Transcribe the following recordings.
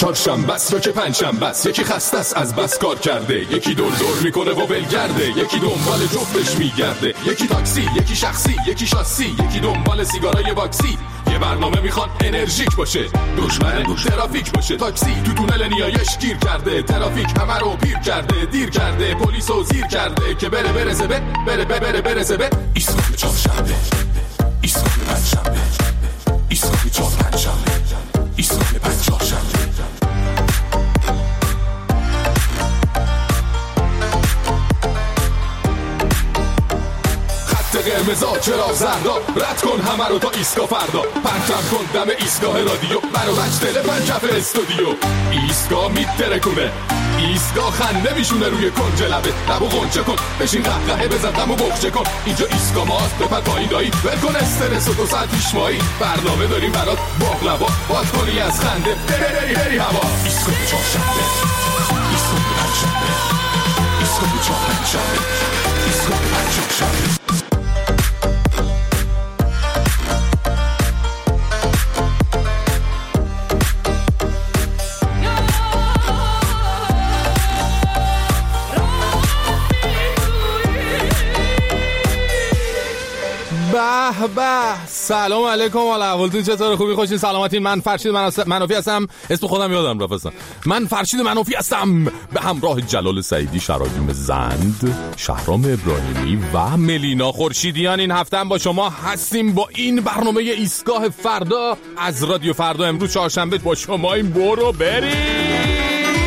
چهارشنبه است یا که پنجشنبه است، یکی خسته است از بس کار کرده، یکی دور میکنه و ولگرده، یکی دنبال جفتش میگرده، یکی تاکسی، یکی شخصی، یکی شاسی، یکی دنبال سیگارای باکسی. یه برنامه میخواد انرژیک باشه، دشمن ترافیک باشه. تاکسی تو تونل نیایش گیر کرده، ترافیک همه رو پیر کرده، دیر کرده، پلیسو زیر کرده که برسه به ایستگاه چهارشنبه، ایستگاه پنجشنبه، ایستگاه چهارشنبه، ایستگاه پنجشنبه. قرمزا چرا زردا، رد کن همه رو تا ایستگاه فردا، پرچم کن دم ایستگاه رادیو، برو بچ تلفن کف استودیو. ایستگاه میترکونه، ایستگاه خنده میشونه روی کنج لبه، لبو غنچه کن، بشین قهقهه بزن دمو بخچه کن. اینجا ایستگاه ماست، بپر پایین دایی، ول کن استرس و 2 ساعت پیش مایی، برنامه داریم برات باقلوا، باد کنی از خنده بری هوا. ایستگاه چهارشنبه، ایستگاه پنجشنبه، ایستگاه چهارشنبه، ایستگاه پنجشنبه. به به، سلام علیکم، حال احوالتون چطوره؟ خوبی؟ خوشین؟ سلامتین؟ من فرشید منافی هستم، اسم خودم یادم رفت. من فرشید منافی هستم به همراه جلال سعیدی، شراگیم زند، شهرام ابراهیمی و ملینا خورشیدیان. این هفته هم با شما هستیم با این برنامه ایستگاه فردا از رادیو فردا. امروز چهارشنبه با شما، این برو بریم.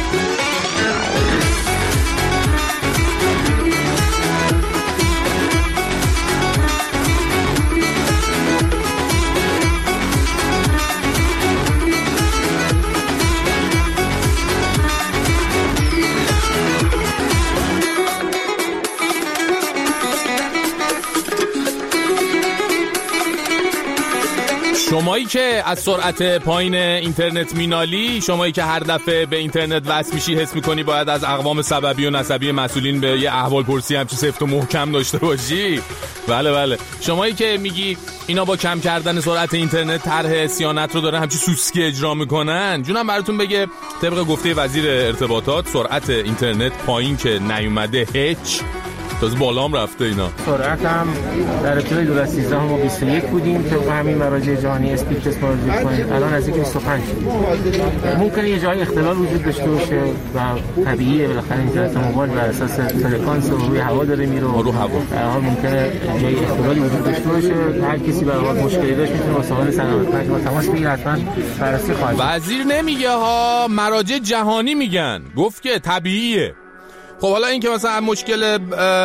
شمایی که از سرعت پایین اینترنت مینالی، شمایی که هر دفعه به اینترنت وصل میشی حس میکنی باید از اقوام سببی و نسبی مسئولین به یه احوال پرسی همچی سفت و محکم داشته باشی. بله، شمایی که میگی اینا با کم کردن سرعت اینترنت طرح صیانت رو دارن همچی سوسکی اجرا میکنن، جونم براتون بگه طبق گفته وزیر ارتباطات سرعت اینترنت پایین که نیومده هیچ، تازه بالا هم رفته. اینا سرعت هم در ابتدای دولت 13 ما 21 بودیم طبق همین مراجع جهانی اسپید تست مراجعه کنیم، الان نزدیک 25 شدیم. ممکنه یه جای اختلال وجود داشته باشه و طبیعیه، بالاخره اینترنت موبایل بر اساس فرکانس روی هوا داره میره، رو هوا ممکنه جای اختلالی وجود داشته باشه. هر کسی به هر مشکلی داشت میتونه با سازمان سلامت با تماس بگیره، حتما بررسی خواهد. وزیر نمیگه ها، مراجع جهانی میگن، گفت که طبیعیه. خب حالا این که مثلا مشکل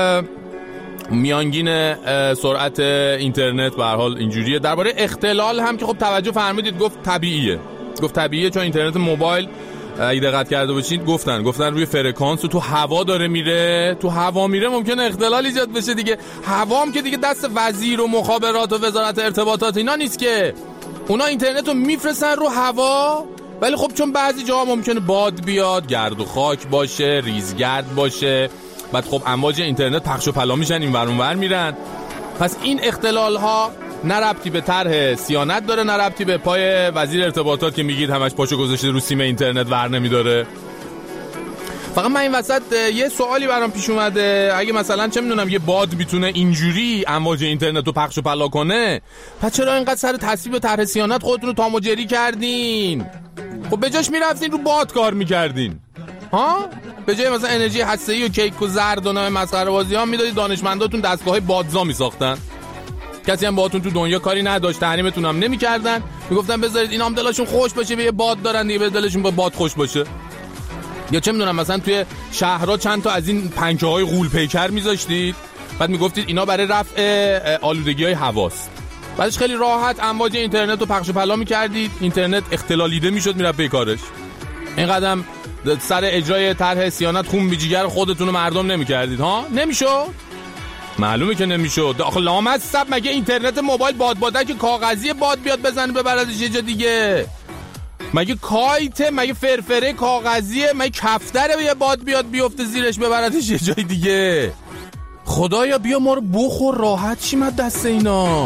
میانگین سرعت اینترنت به هر حال اینجوریه. درباره اختلال هم که خب توجه فرمودید، گفت طبیعیه چون اینترنت موبایل اگه دقت کرده باشید گفتن روی فرکانس و تو هوا داره میره، تو هوا میره ممکنه اختلال ایجاد بشه دیگه. هوا هم که دیگه دست وزیر و مخابرات و وزارت ارتباطات اینا نیست که، اونا اینترنت رو میفرستن رو هوا، ولی خب چون بعضی جاها ممکنه باد بیاد، گرد و خاک باشه، ریزگرد باشه، بعد خب امواج اینترنت پخش و پلا میشن، این ور اون ور میرن. پس این اختلال ها نه ربطی به طرح صیانت داره، نه ربطی به پای وزیر ارتباطات که میگید همش پاشو گذاشته رو سیم اینترنت ور نمیداره. فقط من این وسط یه سوالی برام پیش اومده، اگه مثلا چه میدونم یه باد میتونه اینجوری امواج اینترنت رو پخش و پلا کنه، پس چرا اینقدر سر تصویب طرح صیانت خودتون رو تام و جری کردین؟ خب به جاش میرفتین رو باد کار میکردین ها، به جای مثلا انرژی هسته‌ای و کیک و زرد و نام مسخره بازی ها میدادید دانشمنداتون دستگاه‌های بادزا میساختن. کسی هم باهاتون تو دنیا کاری نداشت، تحریمتون هم نمیکردن، میگفتن بذارید اینا هم دلشون خوش باشه به یه باد دارن دیگه، به دلشون با باد خوش باشه. یا چه میدونم مثلا توی شهرها چند تا از این پنکه‌های غول پیکر میذاشتید، بعد میگفتید اینا برای رفع آلودگی‌های هواست. بعدش خیلی راحت امواج اینترنت رو پخش و پلا می‌کردید، اینترنت اختلالیده میشد، میرفت به کارش. این قدم سر اجرای طرح صیانت خون بی جگر خودتون رو مردم نمی‌کردید ها؟ نمیشد؟ معلومه که نمیشد. آخه لامصب مگه اینترنت موبایل بادبادک کاغذی باد بیاد بزنه ببردش یه جا دیگه؟ مگه کایته؟ مگه فرفره کاغذیه؟ مگه کفتره یه باد بیاد بیفته زیرش ببردش یه جای دیگه؟ خدایا بیا ما رو بخور راحت شیم از دست اینا.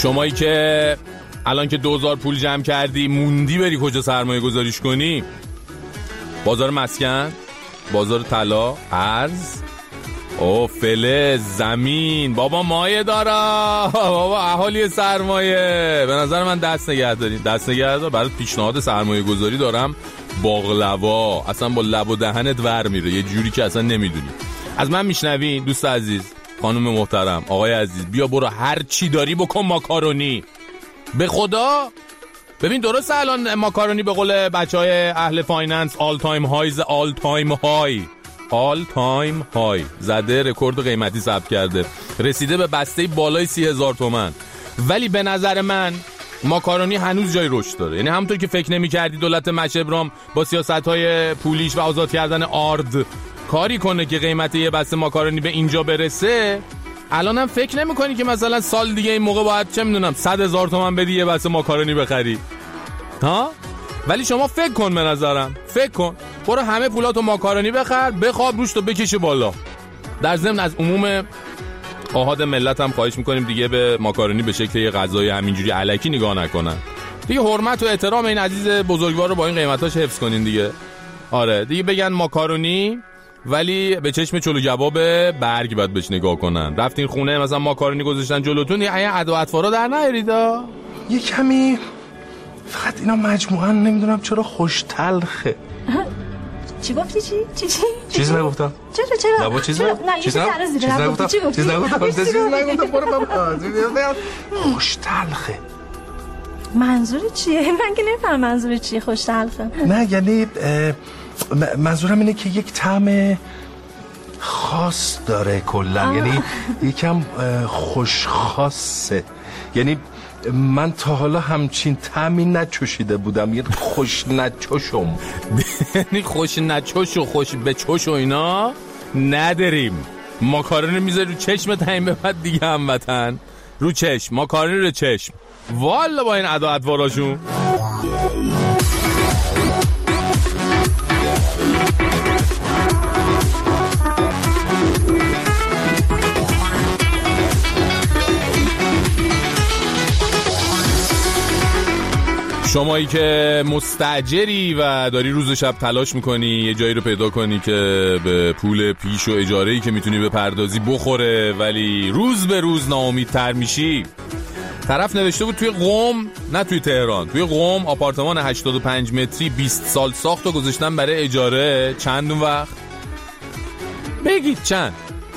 شمایی که الان که 2000 پول جمع کردی موندی بری کجا سرمایه گذاریش کنی؟ بازار مسکن، بازار طلا، ارز، فلز، زمین، بابا مایه دارا، بابا اهالی سرمایه. به نظر من دست نگه دار. برای پیشنهاد سرمایه گذاری دارم باقلوا، اصلا با لب و دهنت ور میره یه جوری که اصلا نمیدونی. از من میشنوین دوست عزیز، خانم محترم، آقای عزیز، بیا برو هر چی داری بکن ماکارونی. به خدا ببین درست الان ماکارونی به قول بچهای اهل فایننس آل تایم های زده، رکورد قیمتی ثبت کرده، رسیده به بسته بالای 30,000 تومان. ولی به نظر من ماکارونی هنوز جای رشد داره. یعنی همونطور که فکر نمی‌کردی دولت مچبرام با سیاست‌های پولیش و آزاد کردن آرد کاری کنه که قیمت یه بسته ماکارونی به اینجا برسه، الان هم فکر نمی‌کنی که مثلا سال دیگه این موقع باید چه میدونم 100,000 تومان بدی یه بسته ماکارونی بخری ها؟ ولی شما فکر کن، به نظرم فکر کن، برو همه پولاتو ماکارونی بخر، بخواب روش تو بکشه بالا. در ضمن از عموم آحاد ملت هم خواهش میکنیم دیگه به ماکارونی به شکل یه غذای همینجوری الکی نگاه نکنن دیگه. حرمت و احترام این عزیز بزرگوار رو با این قیمتاش حفظ کنین دیگه. آره دیگه بگن ماکارونی ولی به چشم چلو کباب برگ باید بهش نگاه کنن. رفتین خونه مثلا ماکارونی گذاشتن جلوتون، یه ادا اطفارا در نیاریدا. یه کمی فقط اینا مجموعاً نمیدونم چرا خوش تلخه. چی گفتی؟ چیز نگفتم. چرا؟ نه چیز نگفتم. چیز نگفتم. برو بابا. خوش تلخه. منظور چیه؟ من که نفهم منظور چیه خوش تلخه. نه یعنی منظورم اینه که یک طعم خاص داره کلا، یعنی یکم خوش خاصه. یعنی من تا حالا همچین طعمی نچشیده بودم، یه خوش نچشم. یعنی خوش نچش و خوش بچش و اینا نداریم. ماکارونی میذاری رو چشمت، همین به بعد دیگه هموطن رو چشم، ماکارونی رو چشم. والا با این ادا اطواراشون. شمایی که مستاجری و داری روز و شب تلاش میکنی یه جایی رو پیدا کنی که به پول پیش و اجاره‌ای که میتونی بپردازی بخوره، ولی روز به روز ناامیدتر میشی. طرف نوشته بود توی قم، نه توی تهران، توی قم آپارتمان 85 متری 20 سال ساخت و گذاشتن برای اجاره. چند اون وقت؟ بگید چند؟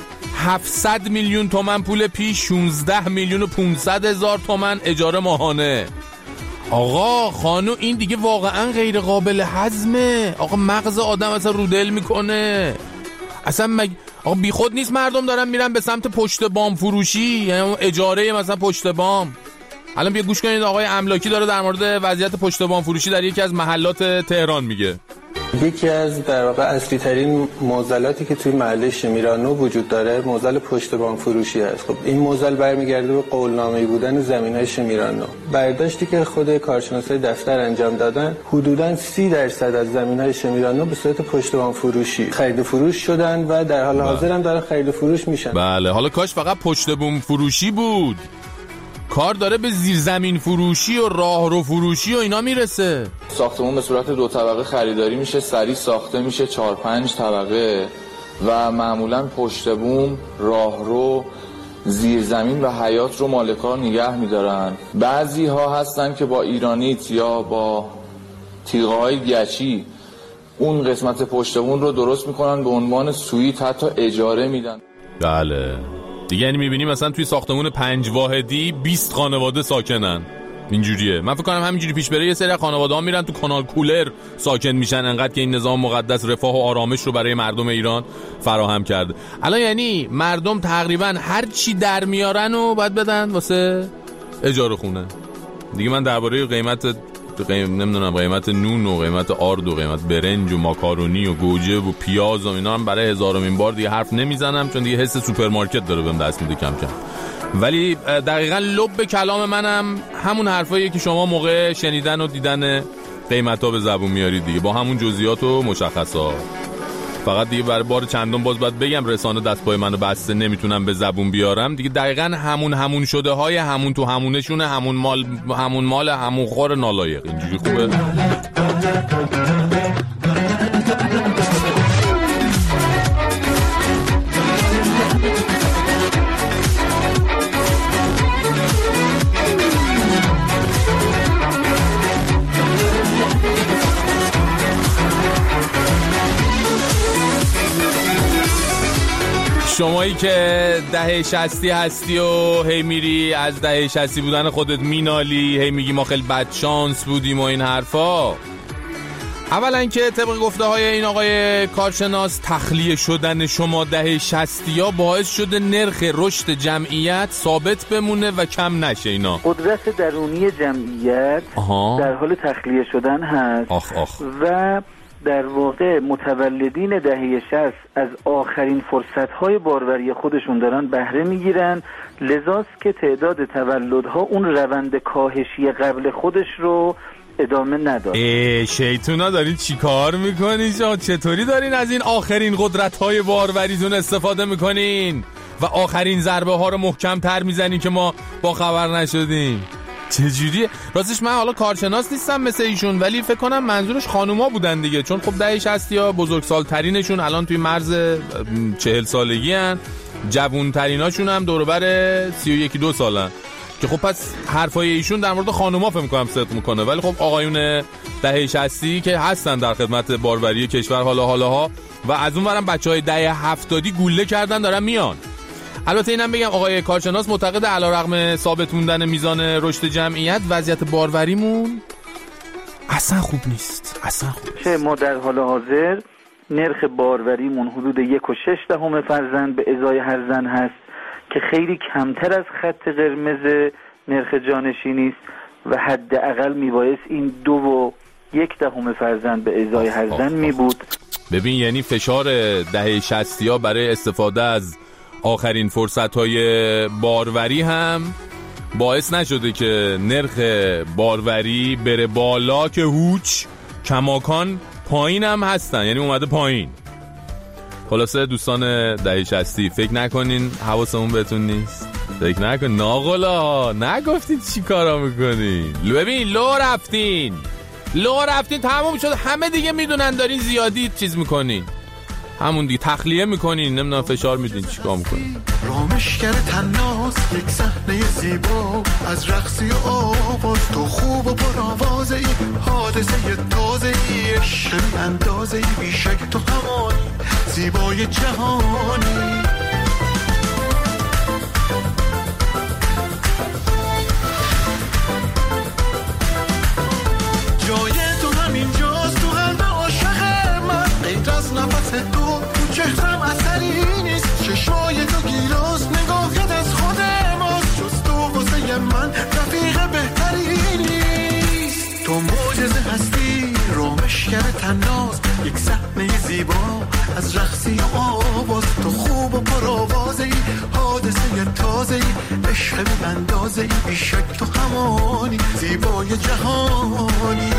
700 میلیون تومان پول پیش، 16 میلیون و 500 هزار تومان اجاره ماهانه. آقا خانو این دیگه واقعا غیر قابل هضمه. آقا مغز آدم اصلا رودل میکنه اصلا. آقا بی خود نیست مردم دارن میرن به سمت پشت بام فروشی، یعنی اجاره مثلا پشت بام. الان بیا گوش کنید آقای املاکی داره در مورد وضعیت پشت بام فروشی در یکی از محلات تهران میگه. یکی از در واقع اصلی ترین معضلاتی که توی محله شمیرانو وجود داره معضل پشت بام فروشی است. خب این معضل برمیگرده به قولنامه‌ای بودن زمین‌های شمیرانو. برداشتی که خود کارشناسای دفتر انجام دادن، حدوداً 30% از زمین‌های شمیرانو به صورت پشت بام فروشی خرید و فروش شدن و در حال حاضر هم دارن خرید و فروش میشن. بله حالا کاش فقط پشت بام فروشی بود، کار داره به زیرزمین فروشی و راهرو فروشی و اینا میرسه. ساختمون به صورت 2 طبقه خریداری میشه، سریع ساخته میشه 4-5 طبقه و معمولا پشت بوم، راهرو، زیرزمین و حیاط رو مالکان نگه میدارن. بعضی ها هستن که با ایرانیت یا با تیغه های گچی اون قسمت پشت بوم رو درست میکنن به عنوان سویت، حتی اجاره میدن. بله دیگه، یعنی میبینیم مثلا توی ساختمون 5 واحدی 20 خانواده ساکنن. اینجوریه. من فکر کنم همینجوری پیش بره یه سری خانواده ها میرن تو کانال کولر ساکن میشن، انقدر که این نظام مقدس رفاه و آرامش رو برای مردم ایران فراهم کرده. الان یعنی مردم تقریبا هر چی در میارن و باید بدن واسه اجاره خونه. دیگه من درباره نمیدونم قیمت نون و قیمت آرد و قیمت برنج و ماکارونی و گوجه و پیاز و اینا هم برای هزارمین بار دیگه حرف نمیزنم، چون دیگه حس سوپرمارکت داره بهم دست میده کم کم. ولی دقیقاً لب کلام منم همون حرفاییه که شما موقع شنیدن و دیدن قیمتا به زبون میارید دیگه، با همون جزئیات و مشخصات. فقط دیگه برای بار چندم باز باید بگم رسانه دست پای منو بسته، نمیتونم به زبون بیارم دیگه. دقیقاً همون شده های همون تو همونشونه، همون مال همون خور نالایق. اینجوری خوبه؟ شمایی که دهه 60 هستی و هی میری از دهه 60 بودن خودت مینالی، هی میگی ما خیلی بدشانس بودیم و این حرفا. اولا که طبق گفته های این آقای کارشناس تخلیه شدن شما دهه 60 باعث شده نرخ رشد جمعیت ثابت بمونه و کم نشه. اینا قدرت درونی جمعیت در حال تخلیه شدن هست. و در واقع متولدین دهه 60 از آخرین فرصت‌های باروری خودشون دارن بهره میگیرن، لذاست که تعداد تولدها اون روند کاهشی قبل خودش رو ادامه نداره. شیطونا دارین چی کار میکنین؟ چطوری دارین از این آخرین قدرت‌های باروریتون استفاده میکنین و آخرین ضربه ها رو محکم تر میزنین که ما با خبر نشدیم؟ چجوریه؟ راستش من حالا کارشناس نیستم مثل ایشون، ولی فکر کنم منظورش خانوما بودن دیگه، چون خب دهه 60 بزرگسال ترینشون الان توی مرز 40 سالگی هن، جوون تریناشون هم دور و بر 31-2 سالن، که خب پس حرفای ایشون در مورد خانوما فهم کنم صدق میکنه. ولی خب آقایون دهه 60 که هستن در خدمت باروری کشور حالاها، و از اون ورم بچهای دهه 70 گوله کردن دارن میان. البته اینم بگم آقای کارشناس معتقد علیرغم ثابت موندن میزان رشد جمعیت وضعیت باروریمون اصلا خوب نیست. چه ما در حال حاضر نرخ باروریمون حدود 1.6 فرزند به ازای هر زن هست که خیلی کمتر از خط قرمز نرخ جانشینی است و حداقل میبایست این 2.1 فرزند به ازای هر زن می بود. ببین یعنی فشار دهه 60 برای استفاده از آخرین فرصت‌های باروری هم باعث نشده که نرخ باروری بره بالا، که هوچ کماکان پایین هم هستن، یعنی اومده پایین. خلاصه دوستان دهه 60 فکر نکنین حواسمون بهتون نیست، فکر نکنین ناقلا نگفتید چی کارا میکنین. ببین لو رفتین تموم شد، همه دیگه میدونن دارین زیادی چیز میکنین، همون دیگه تخلیه میکنین، نمیدونم فشار میدین، چیکار میکنین. رامشگر تناس یک صحنه زیبا از رقصی و آواز، تو خوب و پرآوازه ای، حادثه تازه ای، عشق اندازه ای، بیشک تو همانی زیبای جهانی. جای تو همین جاست تو قلب عاشق من، غیر از نفس تو چهرم اثری نیست، چشمای تو گیلاس نگاهت از خود ماست، جز تو واسه من رفیق بهتری نیست. تو معجزه هستی رامشگر تناس، یک صحنه زیبا از رقصی و آواز، تو خوب و پرآوازه ای، حادثه تازه ای، عشق بی اندازه ای، بیشک تو همانی زیبای جهانی.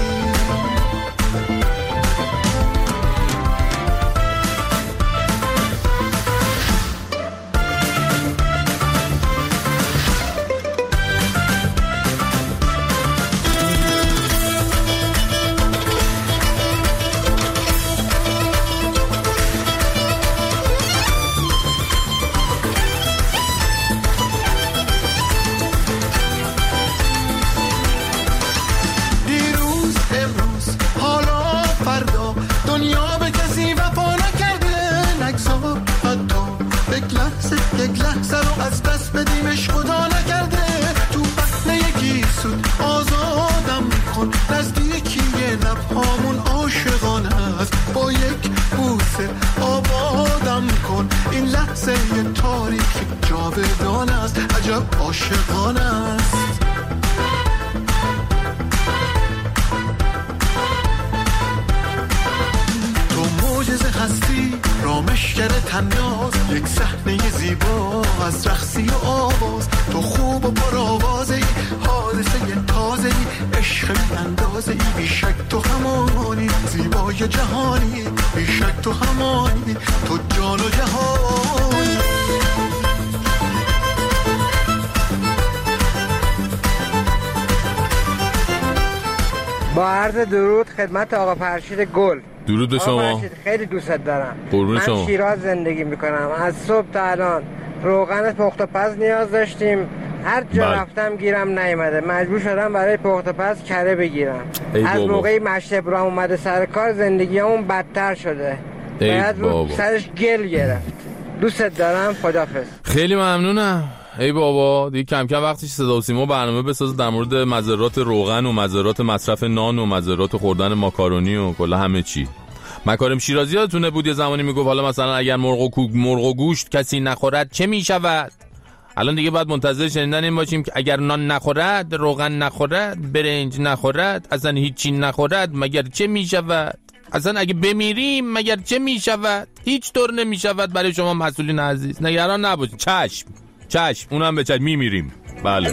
یک لحظه رو از دست بدیمش خدا نکرده، تو بطن یکی سود آزادم میکن، نزدیکی لبهامون عاشقانه است، با یک بوسه آبادم کن، این لحظه تاریخی جاودانه است، عجب عاشقانه است. هستی رامشگر تناس، یک صحنه زیبا از رقصی و آواز، تو خوب و پرآوازه ای، حادثه تازه ای، عشق خیلی اندازه ای بیشک تو همانی زیبای جهانی بیشک تو همانی تو جان و جهانی با عرض درود خدمت آقا فرشید گل. درود به شما. فرشید خیلی دوستت دارم. من شیراز زندگی میکنم. از صبح تا الان روغن پخت و پز نیاز داشتیم، هر جا رفتم گیرم نیومده، مجبور شدم برای پخت و پز کره بگیرم. از موقعی مشت ابراهیم اومده سر کار زندگیمون بدتر شده، باید رو سرش گل گرفت. دوستت دارم، خداحافظ. خیلی ممنونم. ای بابا دیگه کم کم وقتش صدا و سیما برنامه بسازه در مورد مضرات روغن و مضرات مصرف نان و مضرات خوردن ماکارونی و کلا همه چی. مکارم شیرازی یادتونه بود یه زمانی میگفت حالا مثلا اگر مرغ و گوشت کسی نخورد چه میشود؟ الان دیگه باید منتظر شنیدن این باشیم که اگر نان نخورد، روغن نخورد، برنج نخورد، اصلا هیچی نخورد مگر چه میشود؟ اصلا اگه بمیریم مگر چه میشود؟ هیچ طور نمیشود برای شما مسئولین عزیز. نگران نباشید. چشم اونم به چشم میمیریم. بله.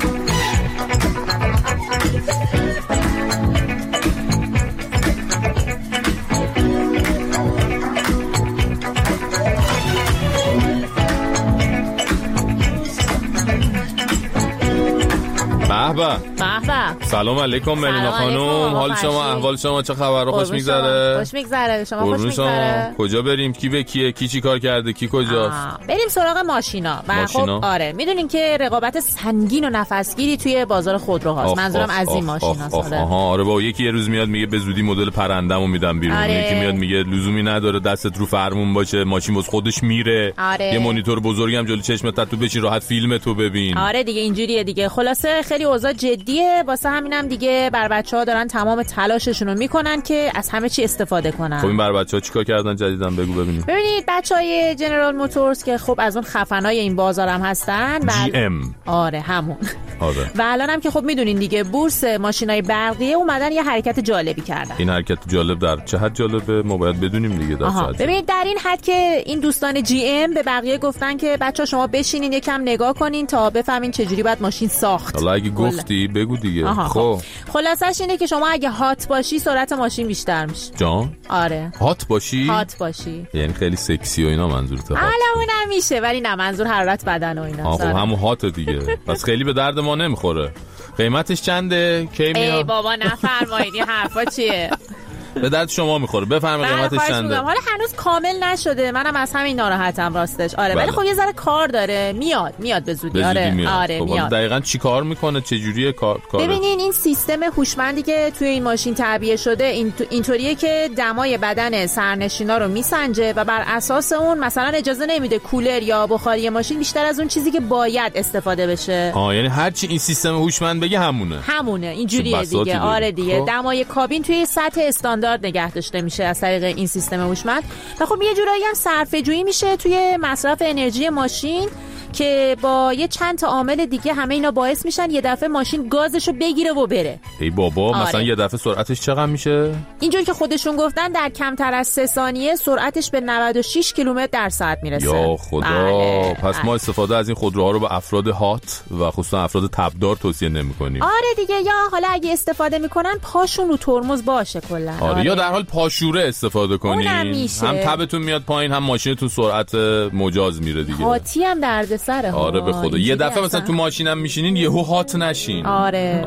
به سلام علیکم ملینا خانم، حال شما احوال شما چه خبره؟ خوش میگذره؟ خوش میگذره. شما خوش میگذره؟ کجا بریم؟ کی به کیه؟ کی چی کار کرده؟ کی کجاست؟ بریم سراغ ماشینا. خب آره میدونین که رقابت سنگین و نفسگیری توی بازار خودروهاست. منظورم از این ماشیناست. آره با یکی یه روز میاد میگه به زودی مدل پرندمو میدم بیرون، یکی میاد میگه لزومی نداره دستت رو فرمون باشه، ماشین واسه خودش میره. یه مانیتور بزرگم جلوی چشمت تو بشین راحت فیلمتو ببین. آره دیگه اینجوریه دیگه. خلاصه خیلی اوضاع جدیه، واسه همینم دیگه بر بچه‌ها دارن تمام تلاششون رو میکنن که از همه چی استفاده کنن. خب این بر بچه‌ها چیکار کردن جدیدن بگو ببینیم. ببینید بچهای جنرال موتورز که خب از اون خفنای این بازارم هستن، GM. آره همون. آره. و الانم که خب میدونین دیگه بورس ماشینای برقیه اومدن یه حرکت جالبی کردن. این حرکت جالب در چه حد جالبه؟ ما باید بدونیم دیگه در چه حد. ببینید در این حد که این دوستان GM به بقیه گفتن که بچه‌ها شما بشینین یکم نگاه کنین تا بفهمین چه جوری باید ماشین ساخت. حالا اگه گفتی بگو دیگه. خب خلاصش اینه که شما اگه هات باشی سرعت ماشین بیشتر میشه. جان؟ آره. هات باشی؟ یعنی خیلی سکسی و اینا منظورته؟ حالا اونم میشه ولی نه منظور حرارت بدن و اینا. خب همون هات دیگه. پس خیلی به درد ما نمیخوره. قیمتش چنده؟ کی میاد؟ ای بابا نفرمایید این حرفا چیه؟ به درد شما میخوره. بفرمایید قیمتش چنده؟ حالا هنوز کامل نشده، منم از همین ناراحتم راستش. آره ولی خب یه ذره کار داره، میاد به زودی. آره میاد. دقیقاً چی کار میکنه؟ چه جوریه کار؟ ببینین این سیستم هوشمندی که توی این ماشین تعبیه شده اینطوریه که دمای بدن سرنشینا رو میسنجه و بر اساس اون مثلا اجازه نمیده کولر یا بخاری ماشین بیشتر از اون چیزی که باید استفاده بشه. یعنی هر چی این سیستم هوشمند بگه همونه. اینجوریه دیگه. آره دیگه. دمای کابین توی سطح استاندارد نگه داشته میشه از طریق این سیستم هوشمند و خب یه جورایی هم صرفه‌جویی میشه توی مصرف انرژی ماشین که با یه چند تا عامل دیگه همه اینا باعث میشن یه دفعه ماشین گازشو بگیره و بره. ای بابا مثلا یه دفعه سرعتش چقدر میشه؟ اینجور که خودشون گفتن در کمتر از 3 ثانیه سرعتش به 96 کیلومتر در ساعت میرسه. یا خدا. پس ما استفاده از این خودروها رو به افراد هات و خصوصا افراد تبدار توصیه نمی‌کنیم. آره دیگه. یا حالا اگه استفاده میکنن پاشون رو ترمز باشه کلا. آره یا در حال پاشوره استفاده کنین. هم تبتون میاد پایین هم ماشینتون سرعت مجاز میره دیگه. هاتی هم درد سره. آره به خدا. یه دفعه مثلا تو ماشینم میشینین یهو هات نشین. آره.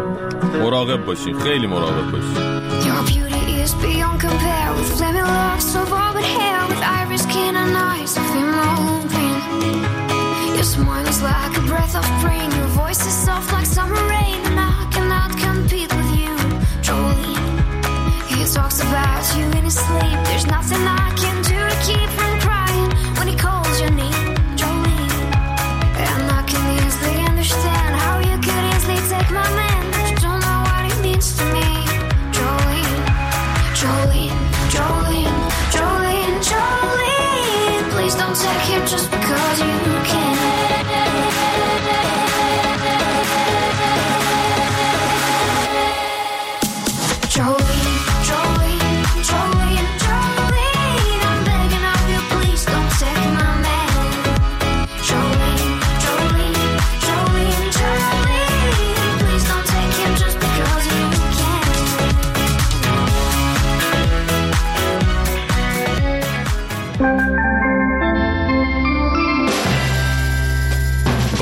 مراقب باشین، خیلی مراقب باشین. Just because you can.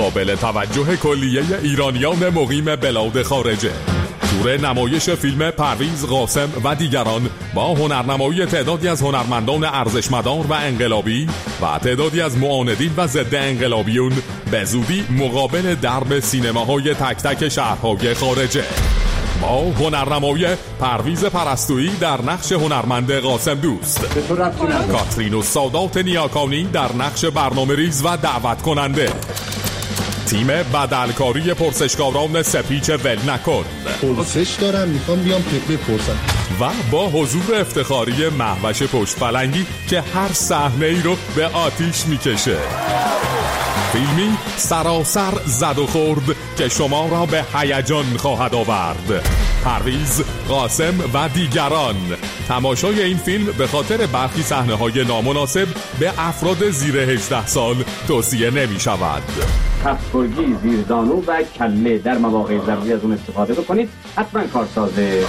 قابل توجه کلیه ایرانیان مقیم بلاد خارجه. تور نمایش فیلم پرویز قاسم و دیگران با هنرنمایی تعدادی از هنرمندان ارزشمدار و انقلابی و تعدادی از معاندین و ضد انقلابیون به زودی مقابل درب سینماهای تک تک شهرهای خارجه. با هنرنمایی پرویز پرستویی در نقش هنرمند قاسم دوست، کاترین و سادات نیاکانی در نقش برنامه‌ریز و دعوت کننده، تیم بدلکاری پرسشکاران سپیچ ول نکن. پرسش دارم میخوام بیام بپرسم. و با حضور افتخاری مهوش پشت پلنگی که هر صحنه ای رو به آتیش میکشه. فیلمی سراسر زد و خورد که شما را به هیجان خواهد آورد. پرویز قاسم و دیگران. تماشای این فیلم به خاطر برخی صحنه‌های نامناسب به افراد زیر 18 سال توصیه نمی شود. کفگرگی، زیرزانو و کله در مواقع ضروری از اون استفاده بکنید. حتما کارسازه.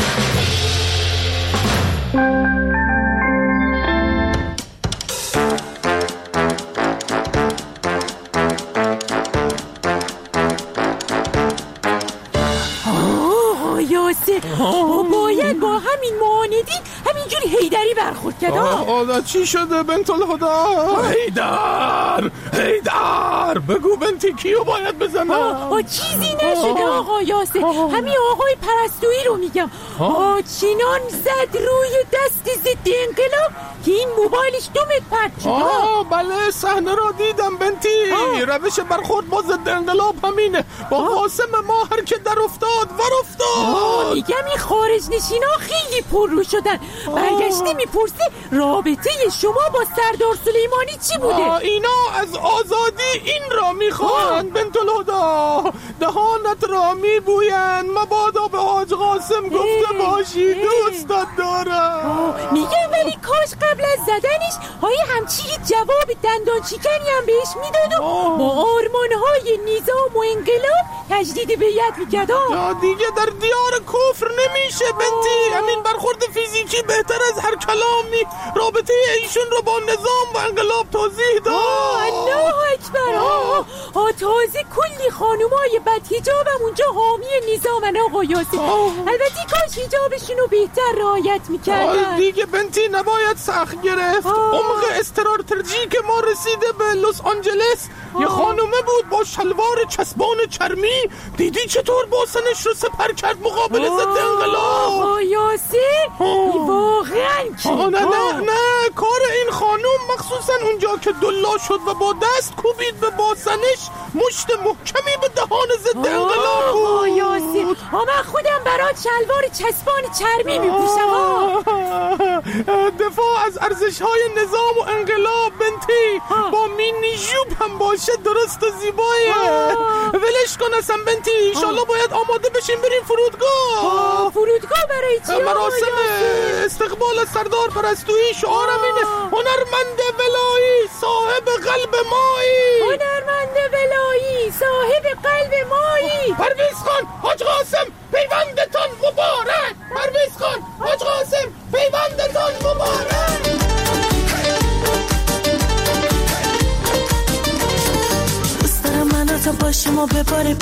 باید با همین معاندی همینجوری هیدری برخورد کرد. چی شده بنت الهدا؟ هیدر بگو بنتی کیو باید بزنم؟ چیزی نشده آقا یاسر، همین آقای پرستویی رو میگم. چینان زد روی دست ضد انقلاب که این موبایلش 2 متر پرت شد. بله صحنه رو دیدم بنتی. روش برخورد با ضد انقلاب همینه. با قاسم ما هر که در افتاد ور افتاد. میگم این خارج نشینا خیلی پررو شدن. برگشته میپرسه رابطه شما با سردار سلیمانی چی بوده؟ اینا از آزادی این را میخوان بنت الهدا. دهانت را میبوین مبادا به حاج قاسم گفته باشی دوستت دارم. میگم ولی کاش قبل از زدنش همچی جواب دندان چیکنی هم بهش میداد و با آرمانهای نظام و انقلاب تجدید بیعت میکرد. دیگه در دیار کفر نمیشه بنتی. همین برخورد فیزیکی بهتر از هر کلامی رابطه ایشون رو با نظام و انقلاب توضیح داد. الله اکبر. تازه کلی خانومای بدحجابم اونجا حامی نظامن آقا یاسر. البته کاش حجابشون رو بهتر رعایت میکردن. دیگه بنتی نباید سخت گرفت. عمق استراتژیک ما رسیده به لس آنجلس. یه خانومه بود با شلوار چسبان چرمی. دیدی چطور باسنش رو سپر کرد مقابل ضد انقلاب؟ آقا یاسر واقعا نه کار این خانوم مخصوصا اونجا که دلا شد و با دست کوبید به باسنش مشت محکمی به دهان ضد انقلاب بود. آقا یاسر من خودم برات شلوار چسبان چرمی میپوشم. دفاع از ارزش‌های نظام و انقلاب بنتی با مینی ژوب هم باشه درست و زیبایه. ولش کن اصلا بنتی. انشالله باید آماده بشیم بریم فرودگاه. فرودگاه برای چی؟ مراسم استقبال از سردار پرستویی. شعارم اینه هنرمند ولایی صاحب قلب مایی. هنرمند ولایی صاحب قلب مایی. پرویز خان حاج قاسم پیوندتان مبارک. پرویز خان حاج قاسم پیوندتان مبارک. دوست دارم منو تو باشیم و بباری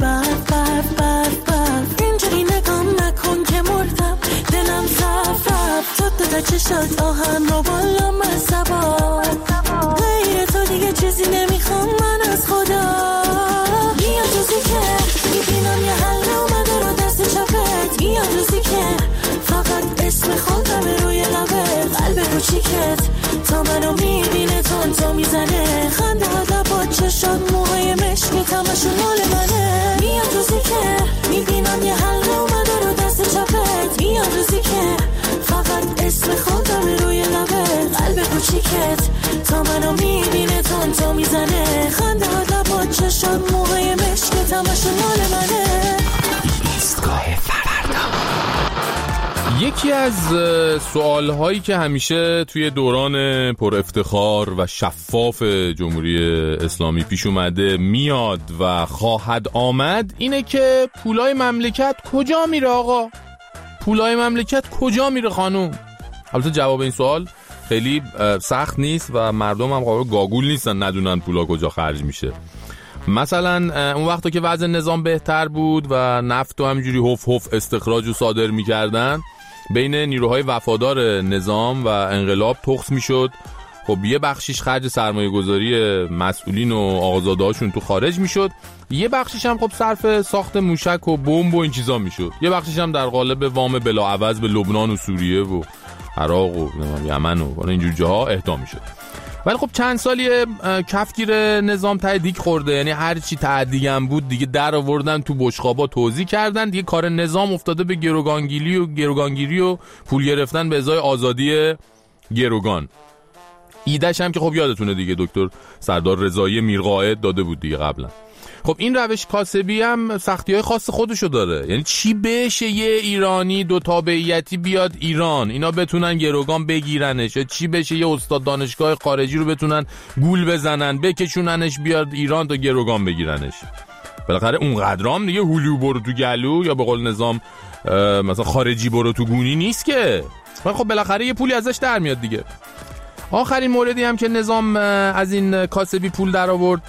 برف اینجوری نگام نکن که مردم دلم رفت تو تا چشات آهن رو بالا مذبان غیر تو دیگه چیزی نمیخوام من از خدا. بیا روزی که میبینم یه حل اومده رو دست چپت. بیا روزی که فقط اسم خودم روی لبت. قلب کوچیکت تا منو میبینه تون میزنه. خنده ها لبا چشات موهای مشکت همشون مال منه. بیا روزی که میبینم یه حل اومده رو دست چپت. بیا روزی که فقط اسم خودم روی لبت. قلب کوچیکت تا منو میبینه تون میزنه. خنده ها لبا چشات موهای مشکت همشون مال منه. ایستگاه فردا. یکی از سوالهایی که همیشه توی دوران پر افتخار و شفاف جمهوری اسلامی پیش اومده میاد و خواهد آمد اینه که پولای مملکت کجا میره آقا؟ پولای مملکت کجا میره خانوم؟ البته جواب این سوال خیلی سخت نیست و مردم هم قابل گاگول نیستن ندونن پولا کجا خرج میشه. مثلا اون وقتا که وضع نظام بهتر بود و نفت و همینجوری هف هف استخراج و صادر می‌کردن، بین نیروهای وفادار نظام و انقلاب تخص میشد. خب یه بخشیش خرج سرمایه‌گذاری مسئولین و آقازاده‌هاشون تو خارج میشد، یه بخشیش هم خب صرف ساخت موشک و بمب و این چیزا میشد، یه بخشیش هم در قالب وام بلاعوض به لبنان و سوریه و عراق و یمن و اینجور جاها اهدا میشد. ولی خب چند سالی کفگیر نظام ته دیگ خورده، یعنی هر چی تعدی هم بود دیگه در آوردن تو بشقابا توزیع کردن، دیگه کار نظام افتاده به گروگانگیری و پول گرفتن به ازای آزادی گروگان. ایدهش هم که خب یادتونه دیگه دکتر سردار رضایی میرقائد داده بود دیگه قبلا. خب این روش کاسبی هم سختی‌های خاص خودشو داره، یعنی چی بشه یه ایرانی دو تابعیتی بیاد ایران اینا بتونن گروگان بگیرنش، یا چی بشه یه استاد دانشگاه خارجی رو بتونن گول بزنن بکشوننش بیاد ایران تا گروگان بگیرنش. بالاخره اون قدرام دیگه هلو برو تو گلو یا به قول نظام مثلا خارجی برو تو گونی نیست که، خب بالاخره یه پولی ازش در میاد دیگه. آخرین موردی هم که نظام از این کاسبی پول در آورد،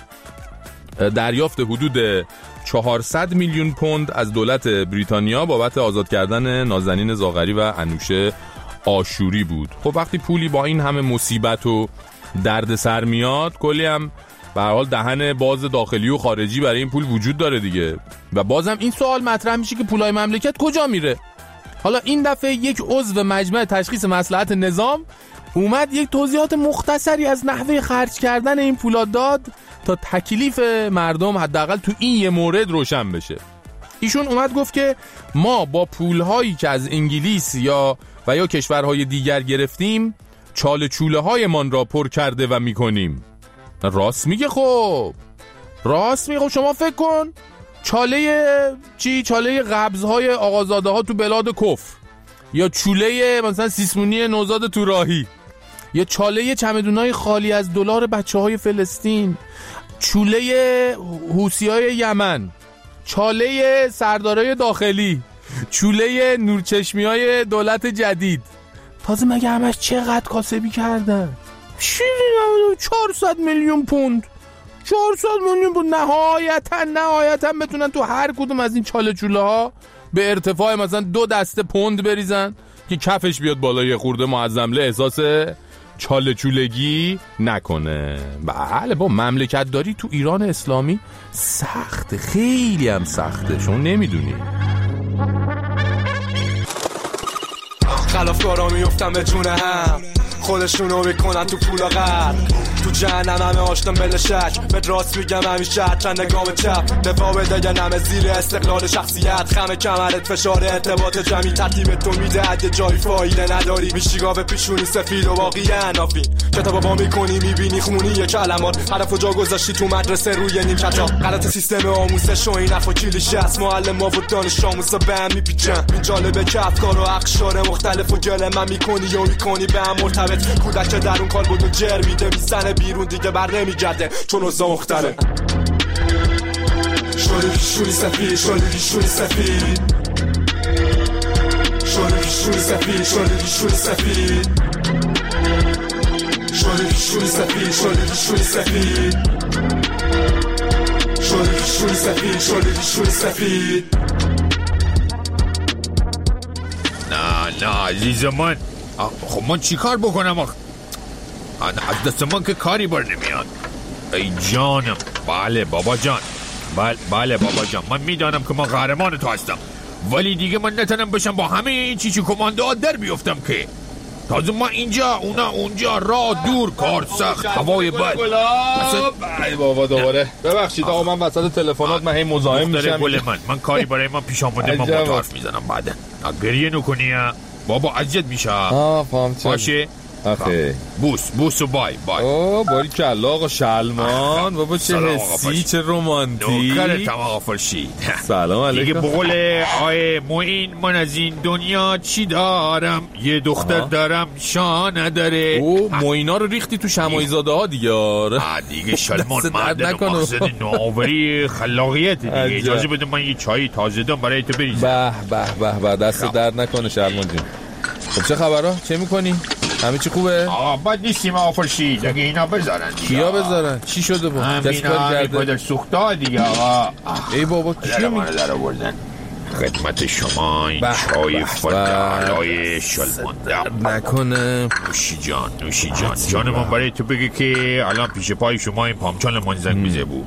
دریافت حدود 400 میلیون پوند از دولت بریتانیا بابت آزاد کردن نازنین زاغری و انوشه آشوری بود. خب وقتی پولی با این همه مصیبت و درد سر میاد، کلی هم به هر حال دهن باز داخلی و خارجی برای این پول وجود داره دیگه. و بازم این سوال مطرح میشه که پولای مملکت کجا میره؟ حالا این دفعه یک عضو مجمع تشخیص مصلحت نظام اومد یک توضیحات مختصری از نحوه خرج کردن این پولا داد تا تکلیف مردم حداقل تو این یه مورد روشن بشه. ایشون اومد گفت که ما با پولهایی که از انگلیس یا کشورهای دیگر گرفتیم چاله چوله های من را پر کرده و میکنیم. راست میگه. خب راست میگه. خب شما فکر کن چاله چی؟ چاله قبضهای آقازاده ها تو بلاد کفر، یا چوله مثلا سیسمونی نوزاد تو راهی، یا چاله چمدونای خالی از دلار بچه‌های فلسطین، چوله حوثی‌های یمن، چاله سردارای داخلی، چوله نورچشمی‌های دولت جدید. تازه مگه همش چقدر کاسبی کردن؟ 400 میلیون پوند. 400 میلیون پوند نهایتاً بتونن تو هر کدوم از این چاله چوله ها به ارتفاع مثلا 2 دسته پوند بریزن که کفش بیاد بالای خورده معظمله احساس چاله چولگی نکنه. بله با مملکت داری تو ایران اسلامی سخته، خیلی هم سخته، شما نمیدونی. خلافکارا میفتن به جونه هم، خودشونو میکنن تو پولا غرق، تو جهنم همه آشتم بل شک، به راست میگم همیشه چند نگاه به چپ، دفاع بده نمه زیر استقلال شخصیت، خم کمرت فشار ارتباط جمعی ترتیب تو میده اگه جایی فایده نداری، میشیگاه به پیشونی سفید و باقی انافین، کتابا با میکنی میبینی خونی یه کلمات، هدف و جا گذاشتی تو مدرسه روی نیم کتا، غلط سیستم آموزش و این حرفا کلیشه است، معلم ها و دانش آموزا به هم میپیچن، این جالبه که افکار و اقشار مختلف و گله من میکنی و میکنی به هم مرتبط، کودک در اون کال بود و جر میده میزنه بیرون دیگه بر نمیگرده چون اوضاع مختلف. شوری سفید، شوری سفید، شوری سفید، شوری سفید، شوری سفید، شوری سفید، شوری سفید، شوری سفید. نه عزیز من، خب من چی کار بکنم آخه؟ از دست من که کاری بر نمیاد. ای جانم. بله بابا جان، بله بابا جان، من میدانم که من قهرمان تو هستم، ولی دیگه من نتونم بشم با همه این چیچی کماندوها در بیفتم که تازه من اینجا اونا اونجا، راه دور، کار سخت، هوای بد. ای بابا دوباره ببخشید آقا، من وسط تلفنات من هی مزاحم میشم. من کاری برای من پیش آمده، من با تو حرف میزنم بعدن. گریه نکنی بابا، اذیت میشه. باشه آخه بوس و بای. باری کلا آقا شلمان، بابا چه حسی، چه رومانتیک. نوکرتم آقا فرشید. سلام علیکم. دیگه بقول آیه معین، من از این دنیا چی دارم؟ یه دختر دارم شانه نداره. معینا رو ریختی تو شمایزاده ها دیگه شلمان مردن و مقصد نوآوری خلاقیت دیگه. اجازه بده من یه چای تازه دارم برای تو بریزم. به دست درد نکنه شلمان جون. خب چه خبرها؟ چه میکنی؟ همه چی خوبه؟ بد نیستیم آفرشید. اگه اینا بذارن دیگه. کیا بذارن؟ چی شده با؟ کسی کار کرده؟ پدر سوخته دیگه آقا. ای بابا کیا میگه؟ در آوردن خدمت شما این چای فدالای شلمانده نکنه. نوشی جان جان من برای تو بگه که الان پیش پای شما این پامچال من زنگ میزه بود.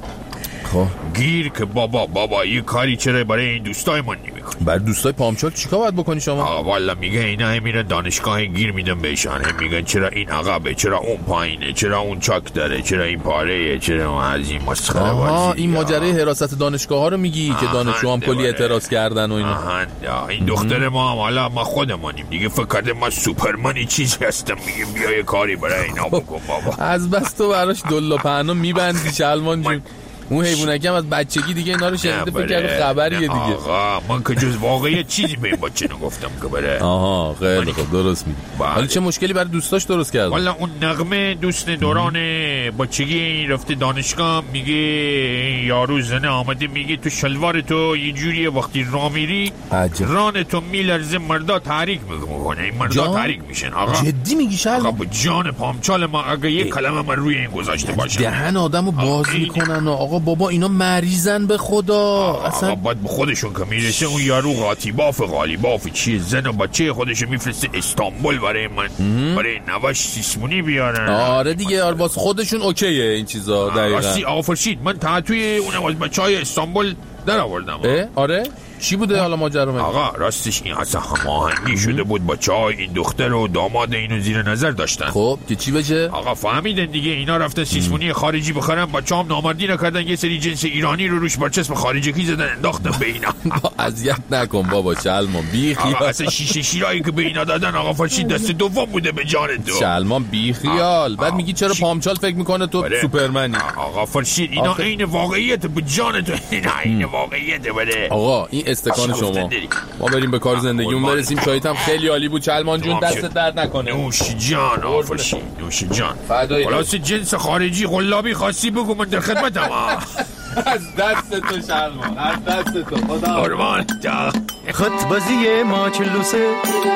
گیر که بابا یه کاری چرا برای این دوستای من نمیکنی؟ برای دوستای پامچال چیکار باید بکنی شما؟ والا میگه اینا هم میرن دانشگاه گیر میدن بهشان، هم میگن چرا این عقبه، چرا اون پایینه، چرا اون چاک داره، چرا این پارهه، چرا اون از این مسخره بازی. این ماجرای حراست دانشگاه ها رو میگی که دانشجو هم کلی اعتراض کردن و اینا. این دختر ما هم حالا ما خودمونیم دیگه، فکر کرده ما سوپرمنی چیزی هستم، میگه بیا یه کاری برای اینا بکن بابا. از بس تو براش دلا پهنا میبندی شلمان جون. اون حیوانکی هم از بچگی دیگه اینا رو شنیده فکر کرده خبریه دیگه. آقا من که جز واقعی چیزی به این بچه نگفتم که بره. خیلی خوب درست میگی. حالا چه مشکلی برای دوستاش درست کرد؟ والا اون نغمه دوست دوران بچگی رفته دانشگاه، میگه یارو زنه آمده میگه تو شلوار تو یه جوریه وقتی راه میری ران تو میلرزه، مردا تحریک میکنه، این مردا تحریک میشن. آقا جدی میگی شلمان؟ آقا جان پامچال ما اگه یک کلمه من روی این گذاشته باشه دهن آدمو باز میکنن. آقا بابا اینا مریضن به خدا. اصلا باید به خودشون که میرسه اون یارو قاطی باف غالی باف چیه زن و بچه خودشو میفرسته استانبول برای من برای نواش سیسمونی بیارن. آره دیگه واسه خودشون اوکیه این چیزا. دقیقاً راستی آفرشید من توی اون از بچهای استانبول در آوردم. آره چی بوده حالا ماجرا؟ آقا راستش این اصلا هماهنگی شده بود با چای این دختر و داماد اینو زیر نظر داشتن. خب که چی بشه؟ آقا فهمیدن دیگه اینا رفتن سیسمونی خارجی بخرن، بچه‌ام نامردی نکردن، یه سری جنس ایرانی رو روش برچسب خارجی کی زدن انداختن به اینا. اذیت نکن بابا شلمان بی خیال. آقا اصلا شیشه شیرایی که به اینا دادن آقا فرشید دست دوم بوده به جان تو. شلمان بی خیال. بعد میگی چرا پامچال فکر میکنه تو سوپرمنی؟ آقا فرشید اینا عین واقعیت به جان تو، اینا عین واقعیت بده. آقا این استکان شما، ما بریم به کار زندگیمون برسیم. چایت هم خیلی عالی بود شلمان جون، دستت درد نکنه. نوش جان آفرشید، نوش جان. خلاص جنس خارجی غلابی خاصی بگو من در خدمتم. از دست تو شلمان، از دست تو. خدا قربان تا خط بازی ما چلوسه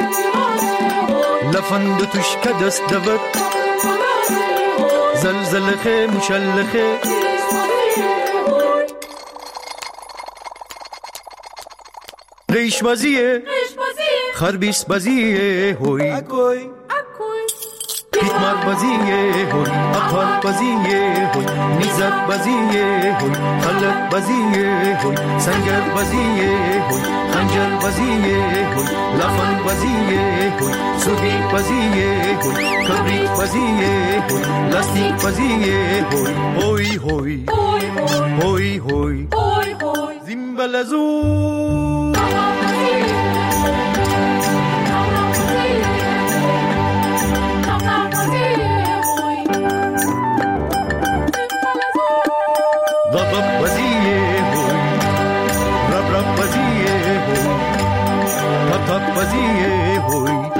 لفند توش که دست دود زلزلخه مشلخه ریش بازیه خربیس بازیه هوی پیتمار بازیه هوی اقال بازیه هوی نیزک بازیه هوی خلق بازیه هوی سنگر بازیه هوی خنجر بازیه هوی لفن بازیه هوی سوبی بازیه هوی کبریت بازیه هوی لاستیک بازیه هوی هوی هوی هوی زیمبلزو ضبط بزيه هوي رب رب بزيه هوي طب طب بزيه هوي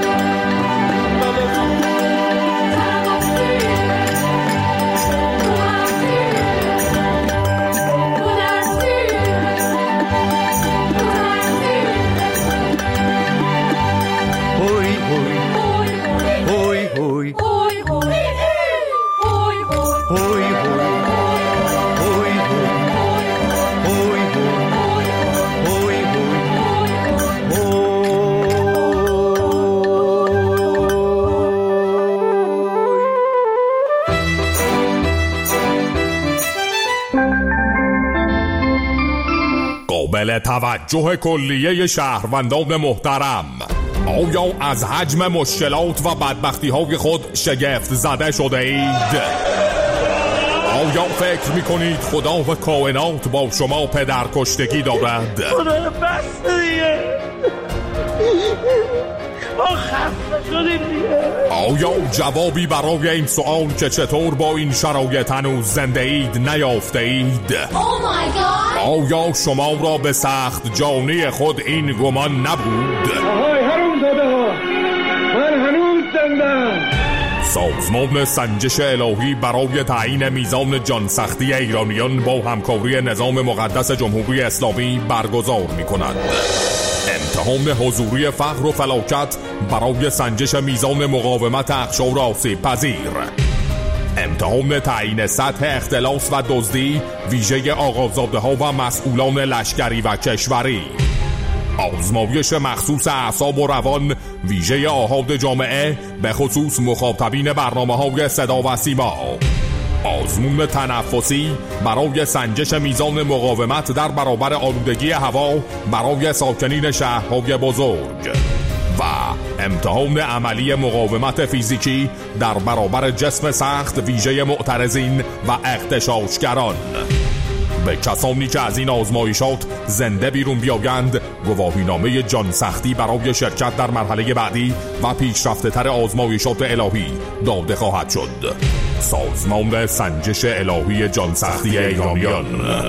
قابل توجه کلیه شهروندان محترم، آیا از حجم مشکلات و بدبختی های خود شگفت زده شده اید؟ آیا فکر میکنید خدا و کائنات با شما پدرکشتگی دارد؟ خدا بس دیگه ما خسته شدیم دیگه. آیا جوابی برای این سوال که چطور با این شرایط هنوز زنده اید نیافته اید؟ آیا شما را به سخت جانی خود این گمان نبود؟ آهای حروم زاده ها، من هنوز زندم. سازمان سنجش الهی برای تعیین میزان جانسختی ایرانیان با همکاری نظام مقدس جمهوری اسلامی برگزار می‌کند. امتحان حضوری فقر و فلاکت برای سنجش میزان مقاومت اقشار آسیب پذیر. امتحان تعیین سطح اختلاس و دزدی ویژه آقازاده ها و مسئولان لشکری و کشوری. آزمایش مخصوص اعصاب و روان ویژه آحاد جامعه به خصوص مخاطبین برنامه‌های صدا و سیما. آزمون تنفسی برای سنجش میزان مقاومت در برابر آلودگی هوا برای ساکنین شهرهای بزرگ و امتحان عملی مقاومت فیزیکی در برابر جسم سخت ویژه معترضین و اغتشاشگران. به کسانی که از این آزمایشات زنده بیرون بیایند گواهینامه جان سختی برای شرکت در مرحله بعدی و پیشرفته تر آزمایشات الهی داده خواهد شد. سازمان سنجش الهی جان سختی ایرانیان.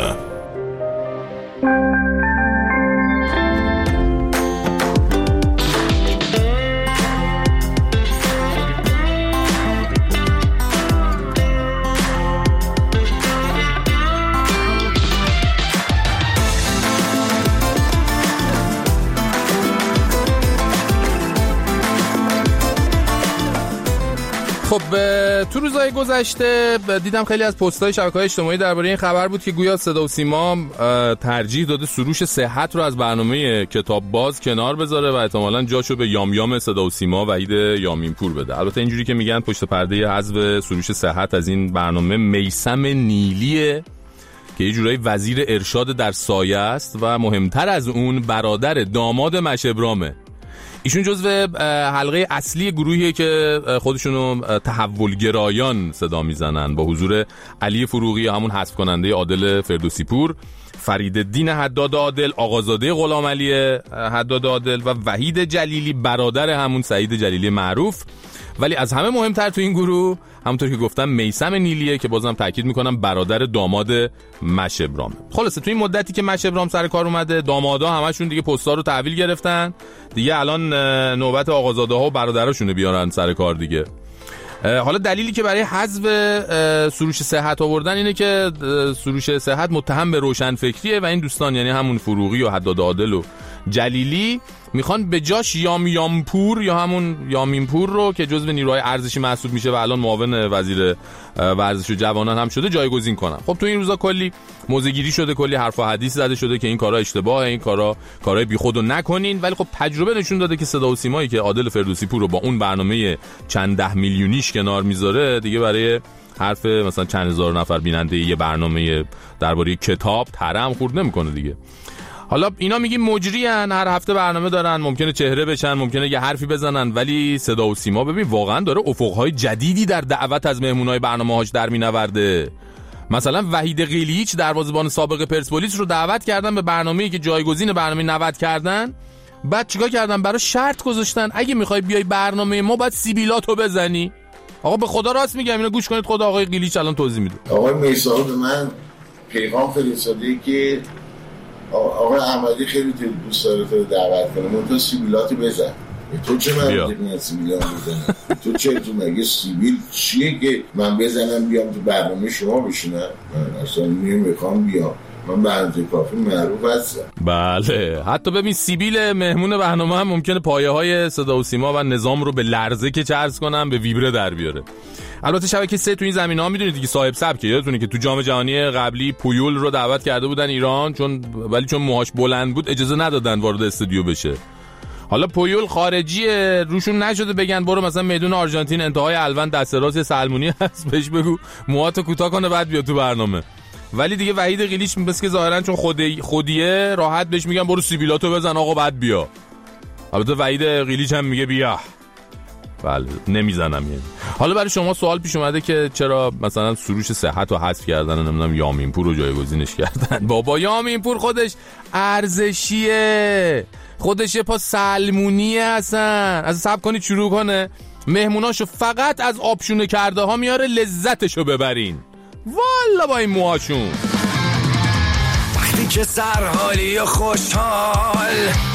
خب تو روزهای گذشته دیدم خیلی از پست‌های شبکه‌های اجتماعی درباره این خبر بود که گویا صدا و سیما ترجیح داده سروش صحت رو از برنامه کتاب باز کنار بذاره و احتمالاً جاشو به یام یام صدا و سیما وحید یامین پور بده. البته اینجوری که میگن پشت پرده حذف سروش صحت از این برنامه میثم نیلیه که یه جورایی وزیر ارشاد در سایه است و مهمتر از اون برادر داماد مشبرامه. ایشون جزو حلقه اصلی گروهیه که خودشونو تحولگرایان صدا میزنن با حضور علی فروغی همون حذف کننده عادل فردوسی پور، فریدالدین حداد عادل، آقازاده غلامعلی حداد عادل و وحید جلیلی برادر همون سعید جلیلی معروف. ولی از همه مهمتر تو این گروه همونطور که گفتم میثم نیلیه که بازم تاکید میکنم برادر داماد مشبرام. خلاصه تو این مدتی که مشبرام سر کار اومده دامادا همشون دیگه پستا رو تحویل گرفتن دیگه، الان نوبت آقازاده ها و برادراشونه بیارن سر کار دیگه. حالا دلیلی که برای حذف سروش صحت آوردن اینه که سروش صحت متهم به روشنفکریه و این دوستان یعنی همون فروغی و حداد عادل و جلیلی میخوان به جاش یامپور یا همون یامینپور رو که جزو نیروهای ارزشی محسوب میشه و الان معاون وزیر ورزش و جوانان هم شده جایگزین کنن. خب تو این روزا کلی موزه‌گیری شده، کلی حرف و حدیث زده شده که این کارا اشتباهه، این کارهای بیخودو نکنین، ولی خب تجربه نشون داده که صدا و سیمایی که عادل فردوسی پور رو با اون برنامه چند ده میلیونیش کنار میذاره دیگه برای حرف مثلا چند هزار نفر بیننده یه برنامه درباره کتاب ترم خورد نمیکنه دیگه. حالا اینا میگیم مجریان، هر هفته برنامه دارن، ممکنه چهره بشن، ممکنه یه حرفی بزنن، ولی صدا و سیما ببین واقعا داره افقهای جدیدی در دعوت از مهمونای برنامه‌هاش در مینورده. مثلا وحید قلیچ دروازه‌بان سابق پرسپولیس رو دعوت کردن به برنامه‌ای که جایگزین برنامه 90 کردن، بعد چیکار کردن؟ برای شرط گذاشتن اگه میخوای بیای برنامه ما باید سیبیلاتو بزنی. آقا به خدا راست میگم، اینو گوش کنید، خدا آقای قلیچ الان توضیح میده. آقای میثم به من پیغام فرستاده که آقای احمدی خیلی دوست داره تو دعوت کنه، من تو سیبیلاتو بزن. تو چه من سیبیلات بزنم؟ تو چه تو مگه سیبیل چیه که من بزنم بیام تو برنامه شما بشینم؟ من اصلا نمیخوام بیام، من به اندازه کافی معروف هستم. بله حتی ببین سیبیل مهمون برنامه هم ممکنه پایه های صدا و سیما و نظام رو به لرزه که چرز کنم به ویبره در بیاره. البته شبکه 3 تو این زمینه‌ها میدونید دیگه صاحب سبکه، یادتونه که تو جام جهانی قبلی پویول رو دعوت کرده بودن ایران ولی چون موهاش بلند بود اجازه ندادن وارد استودیو بشه. حالا پویول خارجیه، روشون نشده بگن برو مثلا میدون آرژانتین انتهای الوند دست راست سلمونی هست بهش بگو موهاتو کوتاه کنه بعد بیا تو برنامه. ولی دیگه وحید قلیچ بس که ظاهرا چون خودیه راحت بهش میگن برو سیبیلاتو بزن آقا بعد بیا. البته وحید قلیچ هم میگه بیا. بله نمیزنم یعنی. حالا برای شما سوال پیش اومده که چرا مثلا سروش صحت رو حذف کردن و نمیدونم یامینپور رو جایگزینش کردن. بابا یامینپور خودش ارزشیه، خودش یه پا سلمونیه، اصلا صبر کنید شروع کنه مهموناشو فقط از آبشونه کرده ها میاره لذتشو ببرین والا با این موهاشون. وقتی که سرحالی و خوشحال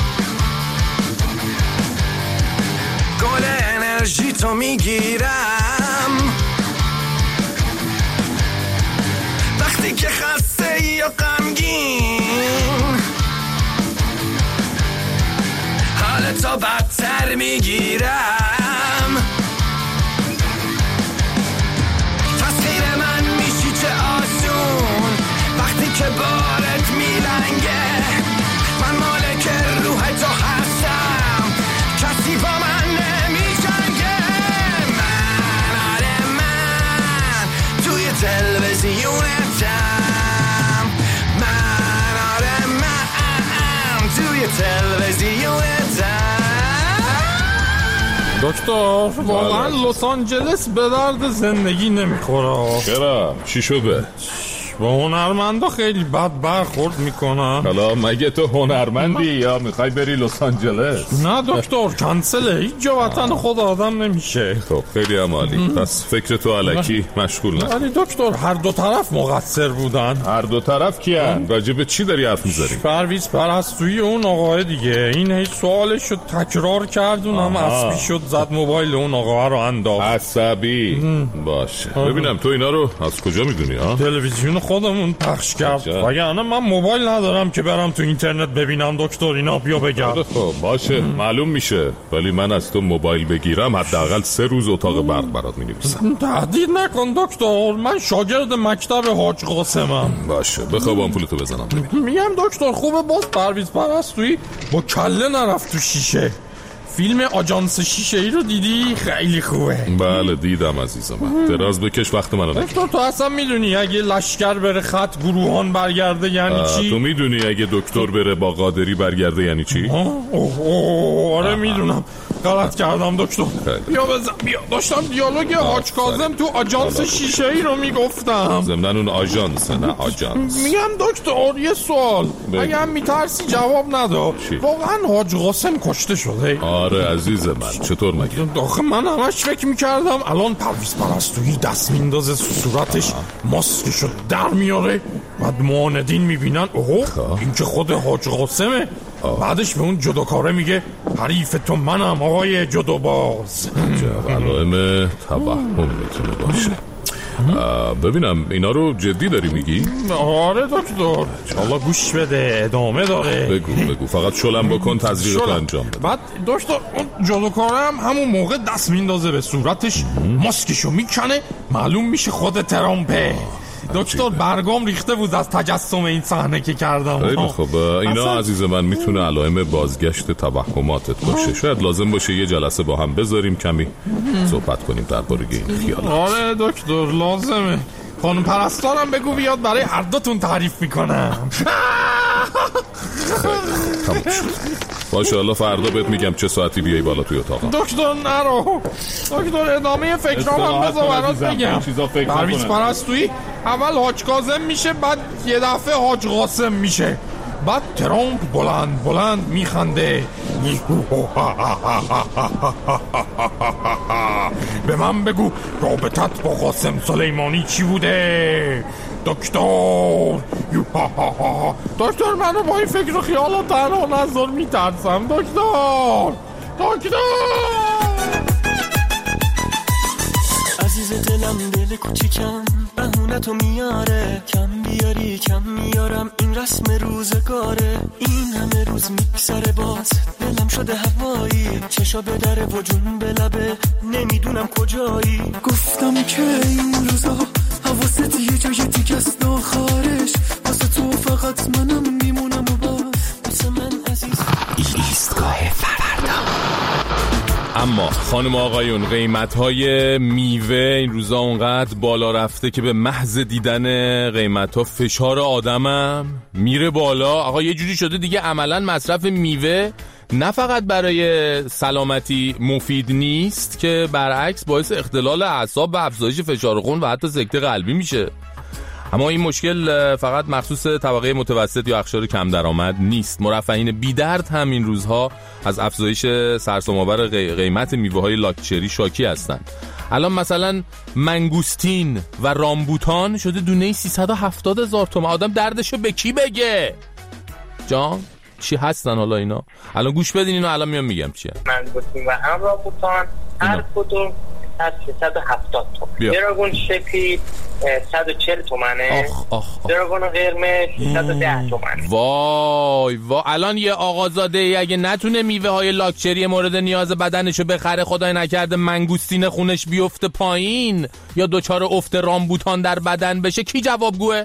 گل انرژی تو میگیرم، وقتی که خسته یا غمگین تا بدتر میگیرم. تسخیر من میشی چه آسون وقتی که بارت میلنگه. من مالک روح تو هستم کسی با من نمیجنگه. من آره من توی تلویزیونتم. من آره من توی تلویزیونتم. دکتر واقعا لس آنجلس به درد زندگی نمیخوره. چرا؟ چی شده؟ با هنرمندا خیلی بد برخورد میکنن. حالا مگه تو هنرمندی یا میخوای بری لس آنجلس؟ نه دکتر کنسله، هیچ جا وطن خود آدم نمیشه. خب خیلی عالی. پس فکر تو الکی مشغول نه. ولی دکتر هر دو طرف مقصر بودن. هر دو طرف کیان؟ راجع به چی داری حرف میزنی؟ پرویز پرستویی اون آقای دیگه. این هیچ سوالش شد تکرار کرد اون هم عصبی شد زد موبایل اون آقا رو انداخت. عصبی باشه. ببینم تو اینا رو از کجا میدونی ها؟ تلویزیون خودمون پخش کرد. وگرنه من موبایل ندارم که برم تو اینترنت ببینم دکتر اینا بیا بگم. خب باشه معلوم میشه، ولی من از تو موبایل بگیرم حداقل 3 روز اتاق برق برات مینویسم. تهدید نکن دکتر، من شاگرد مکتب حاج قاسمم. باشه بخوابم پولتو بزنم. میگم دکتر خوبه باز پرویز پرستویی با کله نرفت تو شیشه. فیلم آژانس شیشه ای رو دیدی؟ خیلی خوبه. بله دیدم عزیزم. دراز بکش وقت منو نگیر. دکتر تو اصلا میدونی اگه لشکر بره خط گروهان برگرده یعنی چی؟ تو میدونی اگه دکتر بره با قادری برگرده یعنی چی؟ آره میدونم. غلط کردم دکتر. بیا بزن بیا. داشتم دیالوگ حاج کاظم تو آژانس شیشه ای رو میگفتم. ضمن اون آژانس نه آژانس. میگم دکتر یه سوال اگه هم میترسی جواب ندا. واقعا حاج قاسم کشته شده؟ آره عزیز من. چطور مگه؟ داخل من همش فکر میکردم الان پرویز پرستویی دست میندازه صورتش ماسکشو در میاره بعد معاندین میبینن اوه این که خود حاج قاسمه. بعدش به اون جدوکاره میگه حریف تو منم آقای جدوباز. علائم توهم میتونه باشه. ببینم اینا رو جدی داری میگی؟ آره دکتر. حالا گوش بده ادامه داره. بگو فقط شلم بکن تزریقتو انجام بده. بعد دکتر اون جادوکاره هم همون موقع دست میندازه به صورتش ماسکشو میکنه معلوم میشه خود ترامپه. دکتر برگام ریخته بود از تجسم این صحنه که کردم. خیلی خوب. اینا عزیز من میتونه علائم بازگشت توهماتت باشه. شاید لازم باشه یه جلسه با هم بذاریم کمی صحبت کنیم درباره این خیالات. آره دکتر لازمه. خانم پرستارم بگو بیاد برای هر دوتون تعریف میکنم. تموم شد. باشه حالا فردا بهت میگم چه ساعتی بیای بالا توی اتاقم. دکتر نرو. دکتر ادامه فکرام هم بذار برات بگم. پرویز پرستویی اول حاج کاظم میشه بعد یه دفعه حاج قاسم میشه بعد ترامپ بلند بلند میخنده. به من بگو رابطت با قاسم سلیمانی چی بوده دکتر؟ دکتر منو با این فکر و خیالات تنها نذار میترسم دکتر. عزیز دلم دل کوچیکم بهونتو میاره کم بیاری کم میارم این رسم روزگاره این همه روز میگذره باز دلم شده هوایی چشا به در و جون به لبه نمیدونم کجایی گفتم که این روزا حواست یه جای دیگه است آخرش واسه تو فقط منم میمونم و واسه من عزیز ایستگاه فردا. اما خانم آقایون قیمت‌های میوه این روزا اونقدر بالا رفته که به محض دیدن قیمت‌ها فشار آدمم میره بالا. آقا یه جوری شده دیگه عملاً مصرف میوه نه فقط برای سلامتی مفید نیست که برعکس باعث اختلال اعصاب و افزایش فشار خون و حتی سکته قلبی میشه. اما این مشکل فقط مخصوص طبقه متوسط یا اقشار کم درآمد نیست. مرفهین بی درد هم این روزها از افزایش سرسام‌آور قیمت میوه‌های لاکچری شاکی هستند. الان مثلا منگوستین و رامبوتان شده دونه 370,000 تومان. آدم دردشو به کی بگه؟ جان چی هستن حالا اینا؟ الان گوش بدین اینو الان میام میگم چیه. منگوستین و هم رامبوتان هر کدوم 370 تومن. دراگون سفید 140 تومنه. دراگون قرمز 310 تومنه. وای الان یه آقازاده ای اگه نتونه میوه های لاکچری مورد نیاز بدنشو بخره، خدای نکرده منگوستین خونش بیفته پایین یا دچار افت رامبوتان در بدن بشه، کی جوابگوه؟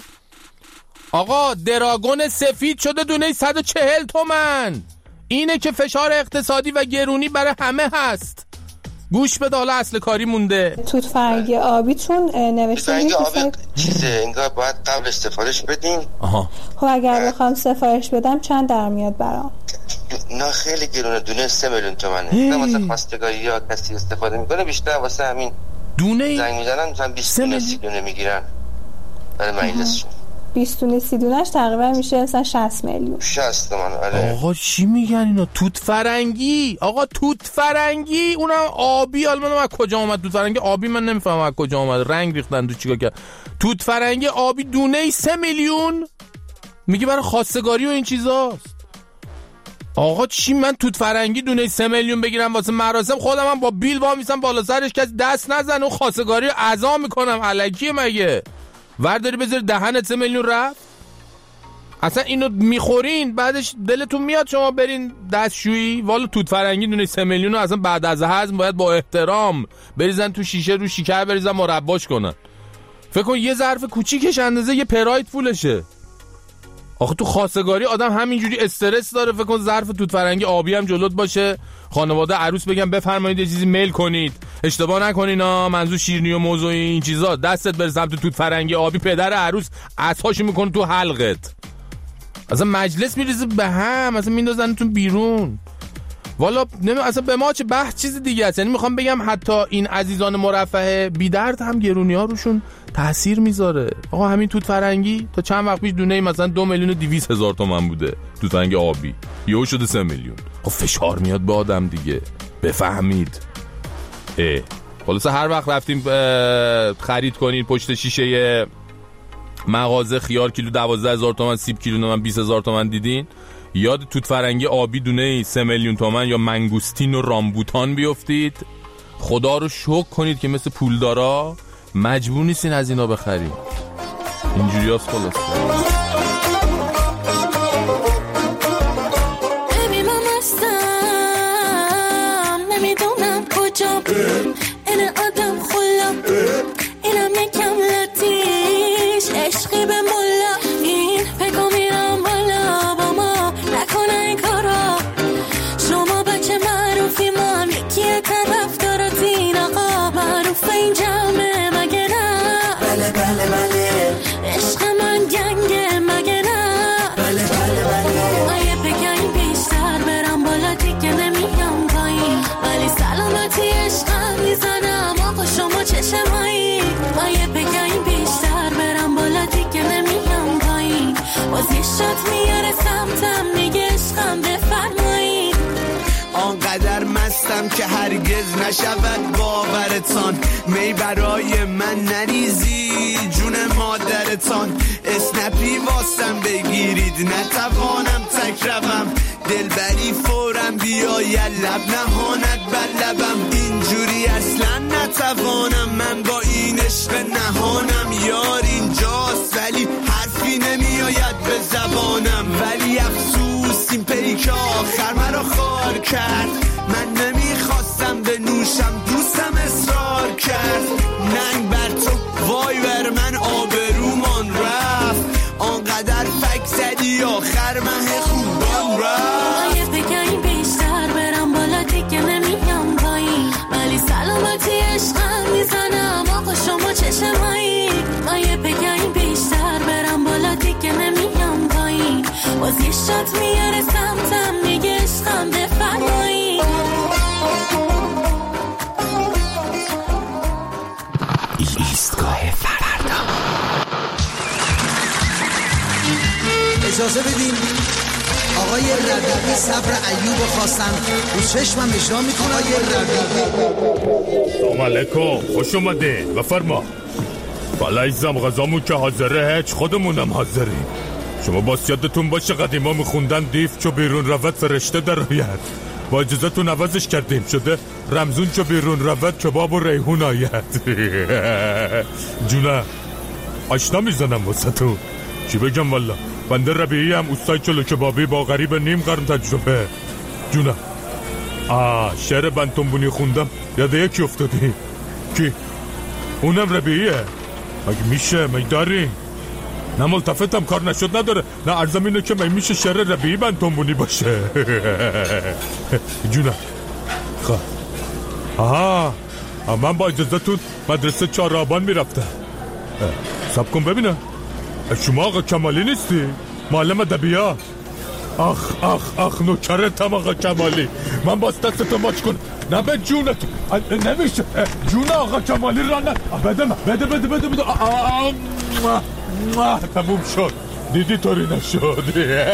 آقا دراگون سفید شده دونه 140 تومن. اینه که فشار اقتصادی و گرونی برای همه هست. گوش بده، حالا اصل کاری مونده. توت فرنگی آبیتون نوشته فرنگی آبی چیزه انگار باید قبل سفارش بدین. خب اگر بخوام سفارش بدم چند در میاد برام؟ نه خیلی گرونه، دونه 3 میلیون تومنه. نه واسه خواستگاری یا کسی استفاده میکنه، بیشتر واسه همین دونه زنگ میزنن مثلا 20 دونه 30 دونه میگیرن برای مجلسشون. 20 دونه 30 دونهش تقریبا میشه مثلا 60 میلیون. 60 تومن. آره آقا چی میگن اینا؟ توت فرنگی. آقا توت فرنگی اونم آبی. حالا من از کجا اومد توت فرنگی آبی؟ من نمیفهمم از کجا اومد. رنگ ریختن تو چیکار کرد؟ توت فرنگی آبی دونه 3 میلیون میگه برای خواستگاری و این چیزاست. آقا چی؟ من توت فرنگی دونه 3 میلیون بگیرم واسه مراسم، خودم هم با بیل وامیسم بالا سرش کسی دست نزنه و خواستگاری عزا میکنم. الکیه مگه؟ ورداری بذار دهنت 3 میلیون رفت؟ اصلا اینو میخورین بعدش دلتون میاد شما برین دستشویی؟ والا توت فرنگی دونه 3 میلیون اصلا بعد از هضم باید با احترام بریزن تو شیشه، رو شکر بریزن مرباش کنن. فکر کن یه ظرف کوچیکش اندازه یه پراید پولشه. آخه تو خواستگاری آدم همینجوری استرس داره، فکر کن ظرف توت فرنگی آبی هم جلوت باشه، خانواده عروس بگن بفرمایید یه چیزی میل کنید، اشتباه نکنین ها، منظور شیرینی و موز و این چیزا، دستت بره سمت توت فرنگی آبی، پدر عروس عصاشو میکنه تو حلقت، اصلا مجلس میریزه به هم، اصلا میندازنتون بیرون. والا اصلا به ما چه بحث چیز دیگه است. یعنی میخوام بگم حتی این عزیزان مرفه بی درد هم گرونی ها روشون تاثیر میذاره. آقا همین توت فرنگی تا چند وقت پیش دونه مثلا 2,200,000 تومان بوده، توت فرنگی آبی یهو شده 3 میلیون. خب فشار میاد به آدم دیگه، بفهمید. خلاص هر وقت رفتیم خرید کنین پشت شیشه مغازه خیار کیلو 12,000 تومان، سیب کیلو 20,000 تومان دیدین، یاد توت فرنگی آبی دونه 3 میلیون تومان یا منگوستین و رامبوتان بیافتید. خدا رو شکر کنید که مثل پولدارا مجبور نیستین از اینا بخرید. اینجوری هست خلاص. ببین من مستم نمیدونم کجا این آدم خلا اینم یکم لطیش عشقی به ملا این بگو میرم بالا با ما نکنه این کارا. شما بچه معروفی من یکی طرف دارتین آقا معروف این جمعه مگه نه؟ بله بله بله عشق من گنگه مگه نه؟ بله بله بله آیه بگین بیشتر برم بالا دیگه نمیام پایین ولی سلامتی عشقم میزنم آقا شما چشمایی. آیه بگین بیشتر برم بالا دیگه نمیام پایین باز یه شات میاره سمتم میگه عشقم بفرمایید. آنقدر مستم که هرگز نشود باورتان می برای من نریزی جون مادرتان اسنپی واسم بگیرید نتوانم تک روم دلبری فورم بیاید لب نهاند بر لبم اینجوری اصلا نتوانم من با این عشق نهانم یار اینجاست ولی حرفی نمیآید به زبانم ولی افسوس این پیک آخر مرا خار کرد من نمیخواستم به نوشم دوستم اصرار کرد ننگ بر تو وای بر من آبرومان رفت آنقدر فک زدی آخر مه خوبان رفت. آیه بگین بیشتر برم بالا دیگه نمیام پایین ولی سلامتی عشقم میزنم آقا شما چشمایی. آیه بگین بیشتر برم بالا دیگه نمیام پایین باز یه شات میاره سمتم میگه عشقم بفرمایید. ایستگاه فردا. اجازه بدین آقای ربیعی صبر ایوب خواستن رو چشمم اجرا میکنه. آقای ربیعی سلام علیکم، خوش اومده بفرما. بالا ایزم غذامون که حاضره هیچ خودمونم حاضریم. شما باز یادتون باشه قدیما میخوندن دیف چو بیرون رود فرشته در آید. با اجازتون عوضش کردیم، شده رمزون چو بیرون رود کباب و ریحون آید. جونه آشنا میزنم واسه تو، چی بگم والا، بنده ربیعی هم اوستای چلو کبابی با غریب نیم قرن تجربه. جونه شعر بنتونبونی خوندم یاده یکی افتادی. کی؟ اونم ربیعیه. اگه میشه میداری؟ نه ملتفتم کار نشد نداره، نه عرضم اینه که میشه شعر ربیعی بنتونبونی باشه. جونه من با اجازتون مدرسه 4 آبان میرفتم. سب کن ببینم، شما آقا کمالی نیستی؟ معلم ادبیات؟ آخ نوکرتم آقا کمالی، من باز دستتو ماچ کن. نه به جونت نمیشه، جون آقا کمالی را نه. بده تموم شد، دیدی طوری نشد.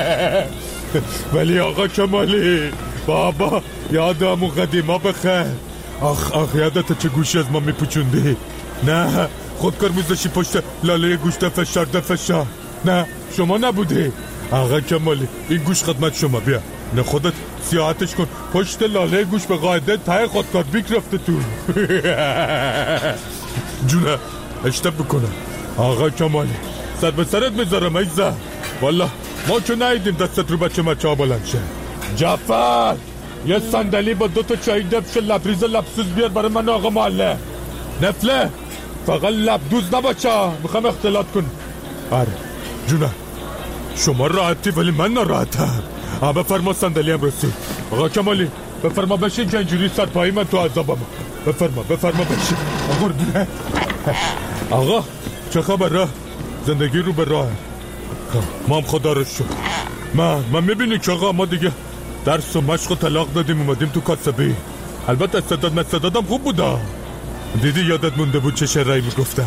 ولی آقا کمالی بابا یادمون قدیما بخیر. آخ یادت چه گوشی از ما میپوچوندی؟ نه خودکار میذاشی پشت لاله گوشت فشار. نه شما نبودی آقا کمالی، این گوش خدمت شما، بیا نه خودت سیاحتش کن. پشت لاله گوش به قاعده ته خودکار بیک رفته تو. جونه اشتب بکنم آقا کمالی، سر به سرت میذارم ایزا. والا ما که نایدیم دستت رو بچه مچه ها بلند شه. جعفر یه صندلی با 2 تا چای دبش لبریز لبسوز بیار برای من آقا معلم. نفله فقط لبدوز نباچه، میخوام اختلاط کن. آره جونه شما راحتی ولی من ناراحتم. بفرما صندلی هم رسید. آقا کمالی بفرما بشین که اینجوری سرپایی من تو عذابم. بفرما بشین. آقا چه خبره؟ زندگی رو به راه. ما هم خدا رو شد. من میبینی که آقا ما دیگه درس و مشق و طلاق دادیم اومدیم تو کاسبی. البته استعدادم خوب بودا. دیدی یادت مونده بود چه شعرهایی میگفتم.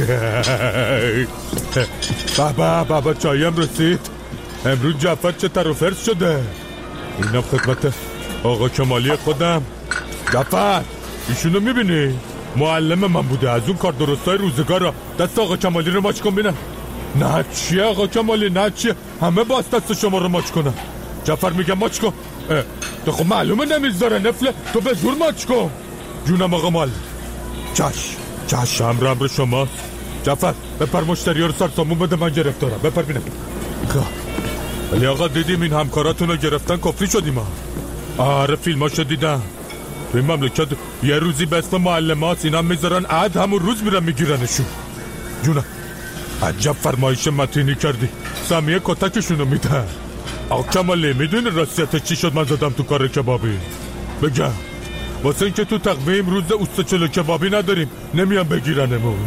بابا چایم رسید. امروز جعفر چه تر و فرس شده. اینم خدمت آقا کمالی خودم. جعفر ایشونو میبینی؟ معلم من بوده، از اون کار درستای روزگار. دست آقا کمالی رو ماچ کن بینم. نه چیه آقا کمالی، نه چیه، همه باز دست شما رو ماچ کنن. جعفر میگم ماچ کن. تو خب معلومه نمیذاره نفله، تو به زور ماچ کن. جونم آقا معلم. چش امر شماست. جعفر بپر مشتری ها رو سرسامون بده، من گرفتارم. بپر بینم. ولی آقا دیدیم این همکاراتون رو گرفتن کفری شدیم. آره فیلماشو دیدم. تو این مملکت یه روزی به اسم معلمات اینا میذارن، عد همون روز میرن میگیرنشون. جونم عجب فرمایش متینی کردی، سمیه کتکشونو میدن. آقا کمالی میدونی راستیت چی شد من زدم تو کار کبابی؟ بگم واسه این که تو تقویم روز اوست چلو کبابی نداریم، نمیان بگیرنمون.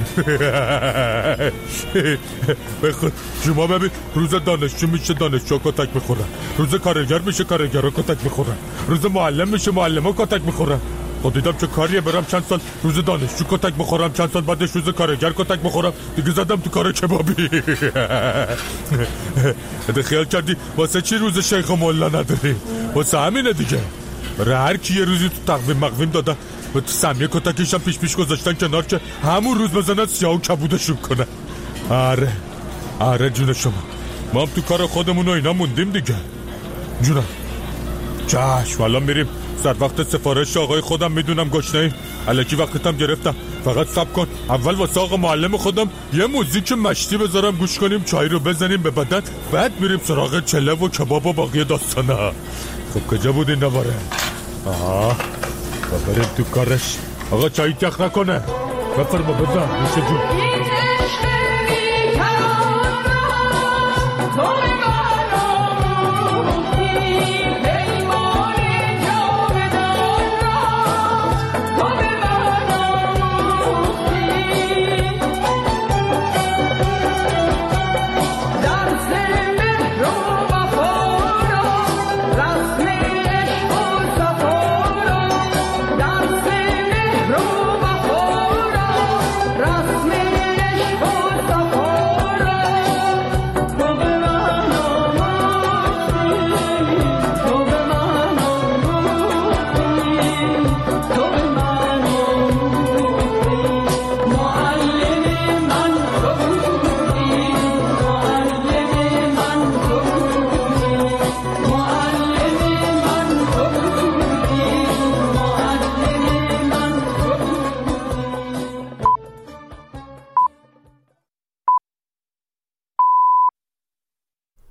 بخود شما ببین، روز دانشجو میشه دانشجو کتک میخورن، روز کارگر میشه کارگرها کتک میخورن، روز معلم میشه معلمها کتک میخورن. خود دیدم چه کاریه، برم چند سال روز دانشجو کتک بخورم، چند سال بعدش روز کارگر کتک بخورم، دیگه زدم تو کار کبابی. خیال کردی واسه چی روز شیخ و مولا نداری؟ واسه همینه دیگه. برای هر کی یه روزی تو تقویم مقویم دادن و تو سمیه کتکش هم پیش گذاشتن کنار که همون روز بزنن سیاه و کبودشون کنن. آره جون شما، ما هم تو کار خودمون و اینا موندیم دیگه. جونم چشم، الان میریم سر وقت سفارش آقای خودم، میدونم گشنه‌ای الکی وقتم گرفتم، فقط صبر کن اول واسه آقا معلم خودم یه موزیک مشتی بذارم گوش کنیم، چای رو بزنیم به بدن، بعد میریم سراغ چله و کباب و باقی داستانا. خب کجا بود این نواره؟ بریم تو کارش. آقا چایی تخ نکنه، بفرما بزن میشه جون.